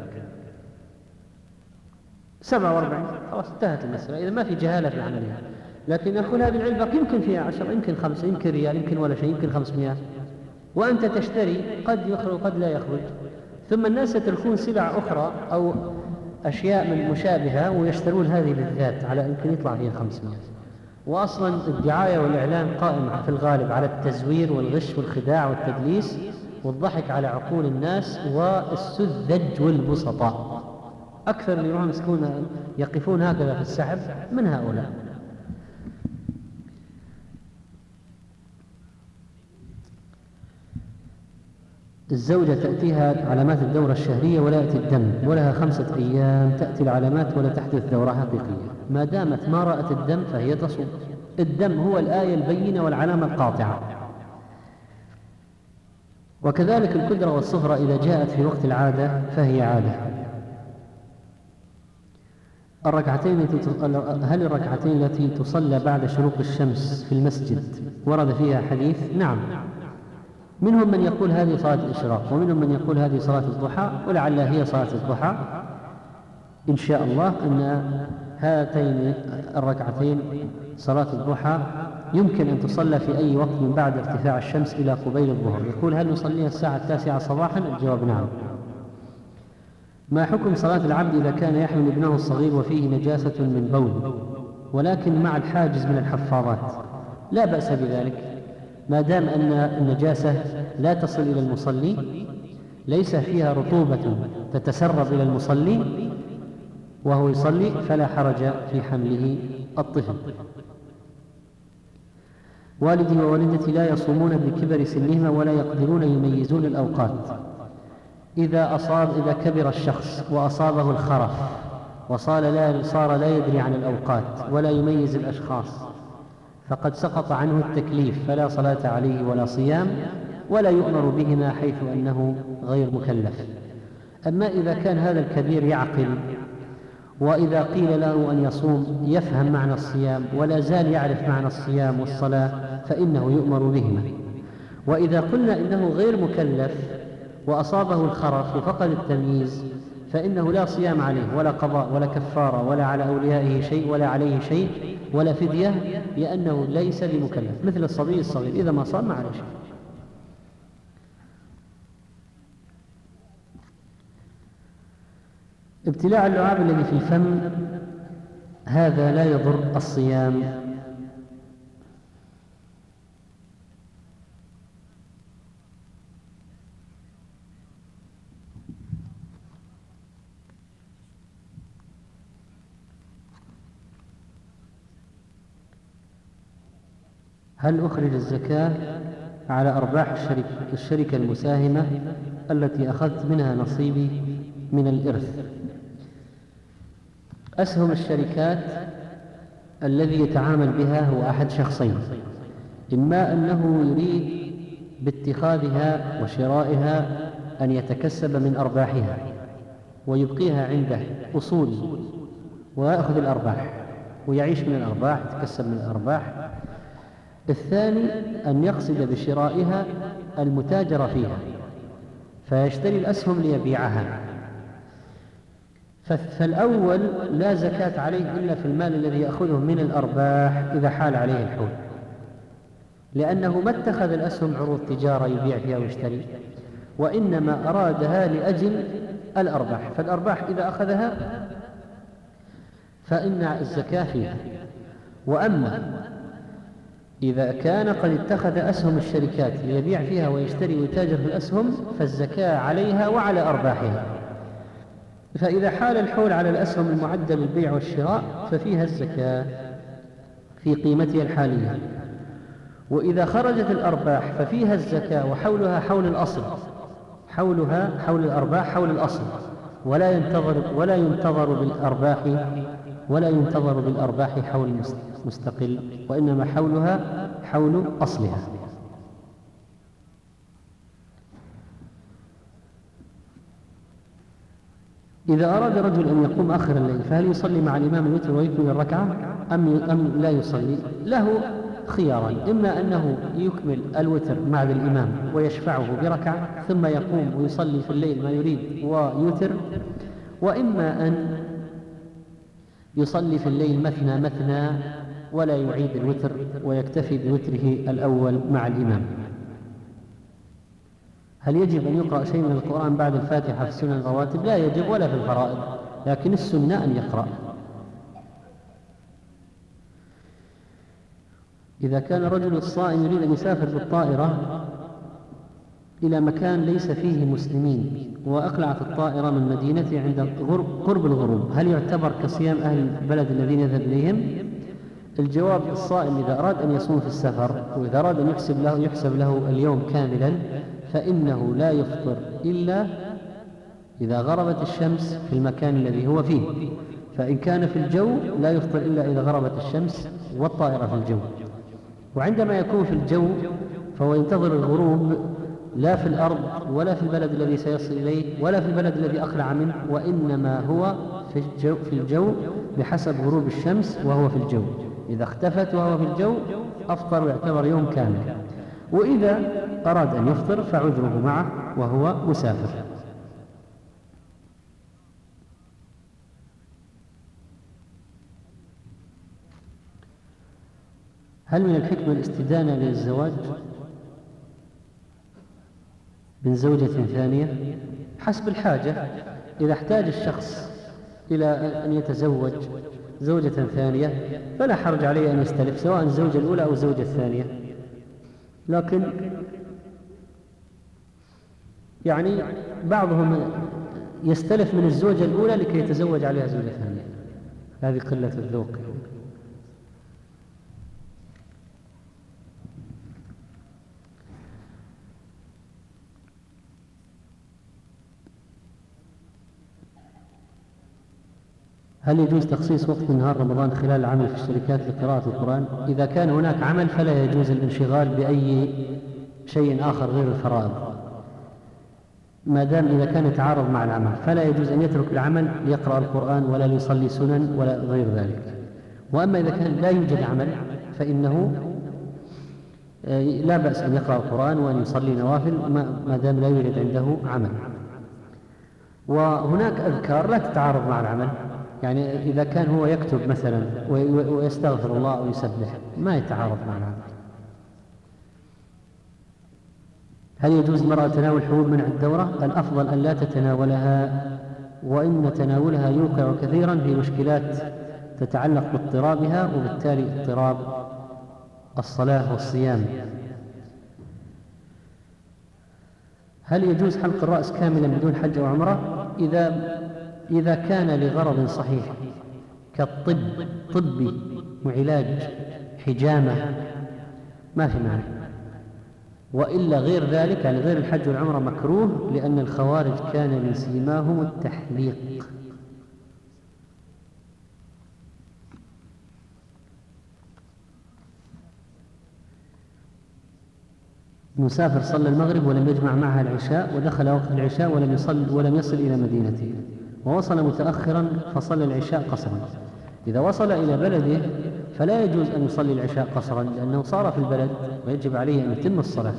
47. خلاص انتهت المسألة، إذا ما في جهالة في العملية. لكن يقول هذه العلبة يمكن فيها 10، يمكن 5، يمكن ريال، يمكن ولا شيء، يمكن 500، وأنت تشتري قد يخرج قد لا يخرج، ثم الناس يتركون سلع أخرى أو أشياء من مشابهة ويشترون هذه بالذات على يمكن يطلع فيها 500. وأصلا الدعاية والإعلان قائم في الغالب على التزوير والغش والخداع والتدليس والضحك على عقول الناس والسذج والبسطاء. أكثر اللي يروحون يقفون هكذا في السحب من هؤلاء. الزوجة تأتيها علامات الدورة الشهرية ولا يأتي الدم، ولها 5 أيام تأتي العلامات ولا تحدث دورة حقيقية، ما دامت ما رأت الدم فهي تصوم. الدم هو الآية البينة والعلامة القاطعة. وكذلك الكدرة والصفرة إذا جاءت في وقت العادة فهي عادة. هل الركعتين التي تصلى بعد شروق الشمس في المسجد ورد فيها حديث؟ نعم، منهم من يقول هذه صلاة الإشراق، ومنهم من يقول هذه صلاة الضحى، ولعل هي صلاة الضحى إن شاء الله، أن هاتين الركعتين صلاة الضحى يمكن أن تصلى في أي وقت من بعد ارتفاع الشمس إلى قبيل الظهر. يقول هل نصليها الساعة 9 صباحا؟ الجواب نعم. ما حكم صلاة العبد إذا كان يحمل ابنه الصغير وفيه نجاسة من بول ولكن مع الحاجز من الحفاظات؟ لا بأس بذلك ما دام أن النجاسة لا تصل إلى المصلي، ليس فيها رطوبة تتسرب إلى المصلي وهو يصلي، فلا حرج في حمله الطفل. والدي ووالدتي لا يصومون بكبر سنهما ولا يقدرون يميزون الأوقات. إذا كبر الشخص وأصابه الخرف صار لا يدري عن الأوقات ولا يميز الأشخاص، فقد سقط عنه التكليف، فلا صلاة عليه ولا صيام، ولا يؤمر بهما حيث أنه غير مكلف. أما إذا كان هذا الكبير يعقل، وإذا قيل له أن يصوم يفهم معنى الصيام ولا زال يعرف معنى الصيام والصلاة، فإنه يؤمر بهما. وإذا قلنا إنه غير مكلف وأصابه الخرف وفقد التمييز، فإنه لا صيام عليه ولا قضاء ولا كفارة ولا على أوليائه شيء ولا عليه شيء ولا فدية، لأنه ليس بمكلف، مثل الصبي الصغير إذا ما صام ما عليه شيء. ابتلاع اللعاب الذي في الفم هذا لا يضر الصيام. هل أخرج الزكاة على أرباح الشركة المساهمة التي أخذت منها نصيبي من الإرث؟ أسهم الشركات الذي يتعامل بها هو أحد شخصين، إما أنه يريد باتخاذها وشرائها أن يتكسب من أرباحها ويبقيها عنده أصول ويأخذ الأرباح ويعيش من الأرباح، يتكسب من الأرباح. الثاني أن يقصد بشرائها المتاجر فيها فيشتري الأسهم ليبيعها. فالأول لا زكاة عليه إلا في المال الذي يأخذه من الأرباح إذا حال عليه الحول، لأنه ما اتخذ الأسهم عروض تجارة يبيع فيها ويشتري، وإنما أرادها لأجل الأرباح، فالأرباح إذا أخذها فإن الزكاة فيها. وأما إذا كان قد اتخذ أسهم الشركات ليبيع فيها ويشتري ويتاجر في الأسهم فالزكاة عليها وعلى أرباحها. فإذا حال الحول على الأسهم المعدة للبيع والشراء ففيها الزكاة في قيمتها الحالية. وإذا خرجت الأرباح ففيها الزكاة وحولها حول الأصل، حولها حول الأرباح حول الأصل، ولا ينتظر بالأرباح حول مستقل، وإنما حولها حول أصلها. إذا أراد رجل أن يقوم آخر الليل فهل يصلي مع الإمام الوتر ويكمل الركعة أم لا يصلي؟ له خياران، إما أنه يكمل الوتر مع الإمام ويشفعه بركعة ثم يقوم ويصلي في الليل ما يريد ويوتر، وإما أن يصلي في الليل مثنى مثنى ولا يعيد الوتر ويكتفي بوتره الأول مع الإمام. هل يجب أن يقرأ شيء من القرآن بعد الفاتحة في السنن الرواتب؟ لا يجب ولا في الفرائض، لكن السنة أن يقرأ. إذا كان رجل الصائم يريد أن يسافر بالطائرة إلى مكان ليس فيه مسلمين وأقلعت الطائرة من مدينته عند قرب الغروب، هل يعتبر كصيام أهل البلد الذين يذهب إليهم؟ الجواب: الصائم إذا أراد أن يصوم في السفر وإذا أراد أن يحسب له اليوم كاملا فإنه لا يفطر إلا إذا غربت الشمس في المكان الذي هو فيه، فإن كان في الجو لا يفطر إلا إذا غربت الشمس والطائرة في الجو. وعندما يكون في الجو فهو ينتظر الغروب لا في الأرض ولا في البلد الذي سيصل إليه ولا في البلد الذي أقلع منه، وإنما هو في الجو بحسب غروب الشمس وهو في الجو. إذا اختفت وهو في الجو أفطر ويعتبر يوم كامل. وإذا أراد أن يفطر فعذره معه وهو مسافر. هل من الحكمة الاستدانة للزواج من زوجة ثانية؟ حسب الحاجة. إذا احتاج الشخص إلى أن يتزوج زوجة ثانية فلا حرج عليه أن يستلف، سواء الزوجة الأولى أو الزوجة الثانية، لكن يعني بعضهم يستلف من الزوجة الأولى لكي يتزوج عليها زوجة ثانية، هذه قلة الذوق. هل يجوز تخصيص وقت من نهار رمضان خلال العمل في الشركات لقراءة القرآن؟ إذا كان هناك عمل فلا يجوز الانشغال بأي شيء آخر غير الفرائض، ما دام إذا كان يتعارض مع العمل فلا يجوز أن يترك العمل ليقرأ القرآن ولا ليصلي سنن ولا غير ذلك. وأما إذا كان لا يوجد عمل فإنه لا بأس أن يقرأ القرآن وأن يصلي نوافل ما دام لا يوجد عنده عمل. وهناك أذكار لا تتعارض مع العمل، يعني إذا كان هو يكتب مثلا ويستغفر الله ويسبح ما يتعارض مع العمل. هل يجوز المرأة تناول حبوب منع الدورة؟ الأفضل أن لا تتناولها، وإن تناولها يوقع كثيرا في مشكلات تتعلق باضطرابها وبالتالي اضطراب الصلاة والصيام. هل يجوز حلق الرأس كاملا بدون حج أو عمرة؟ إذا كان لغرض صحيح كالطب طبي وعلاج حجامة ما في معنى، وإلا غير ذلك يعني غير الحج والعمرة مكروه، لأن الخوارج كان من سيماهم التحليق. مسافر صلى المغرب ولم يجمع معها العشاء ودخل وقت العشاء ولم يصل إلى مدينته ووصل متأخرا فصلى العشاء قصرا. إذا وصل إلى بلده فلا يجوز أن يصلي العشاء قصرا لأنه صار في البلد ويجب عليه أن يتم الصلاة.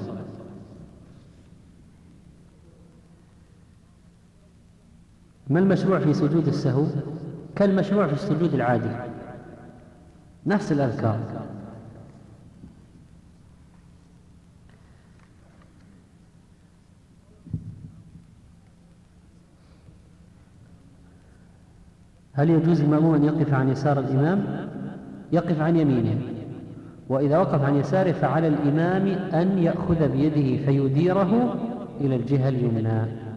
ما المشروع في سجود السهو؟ كالمشروع في السجود العادي، نفس الأذكار. هل يجوز المأموم أن يقف عن يسار الإمام؟ يقف عن يمينه، وإذا وقف عن يساره فعلى الإمام أن يأخذ بيده فيديره إلى الجهة اليمنى.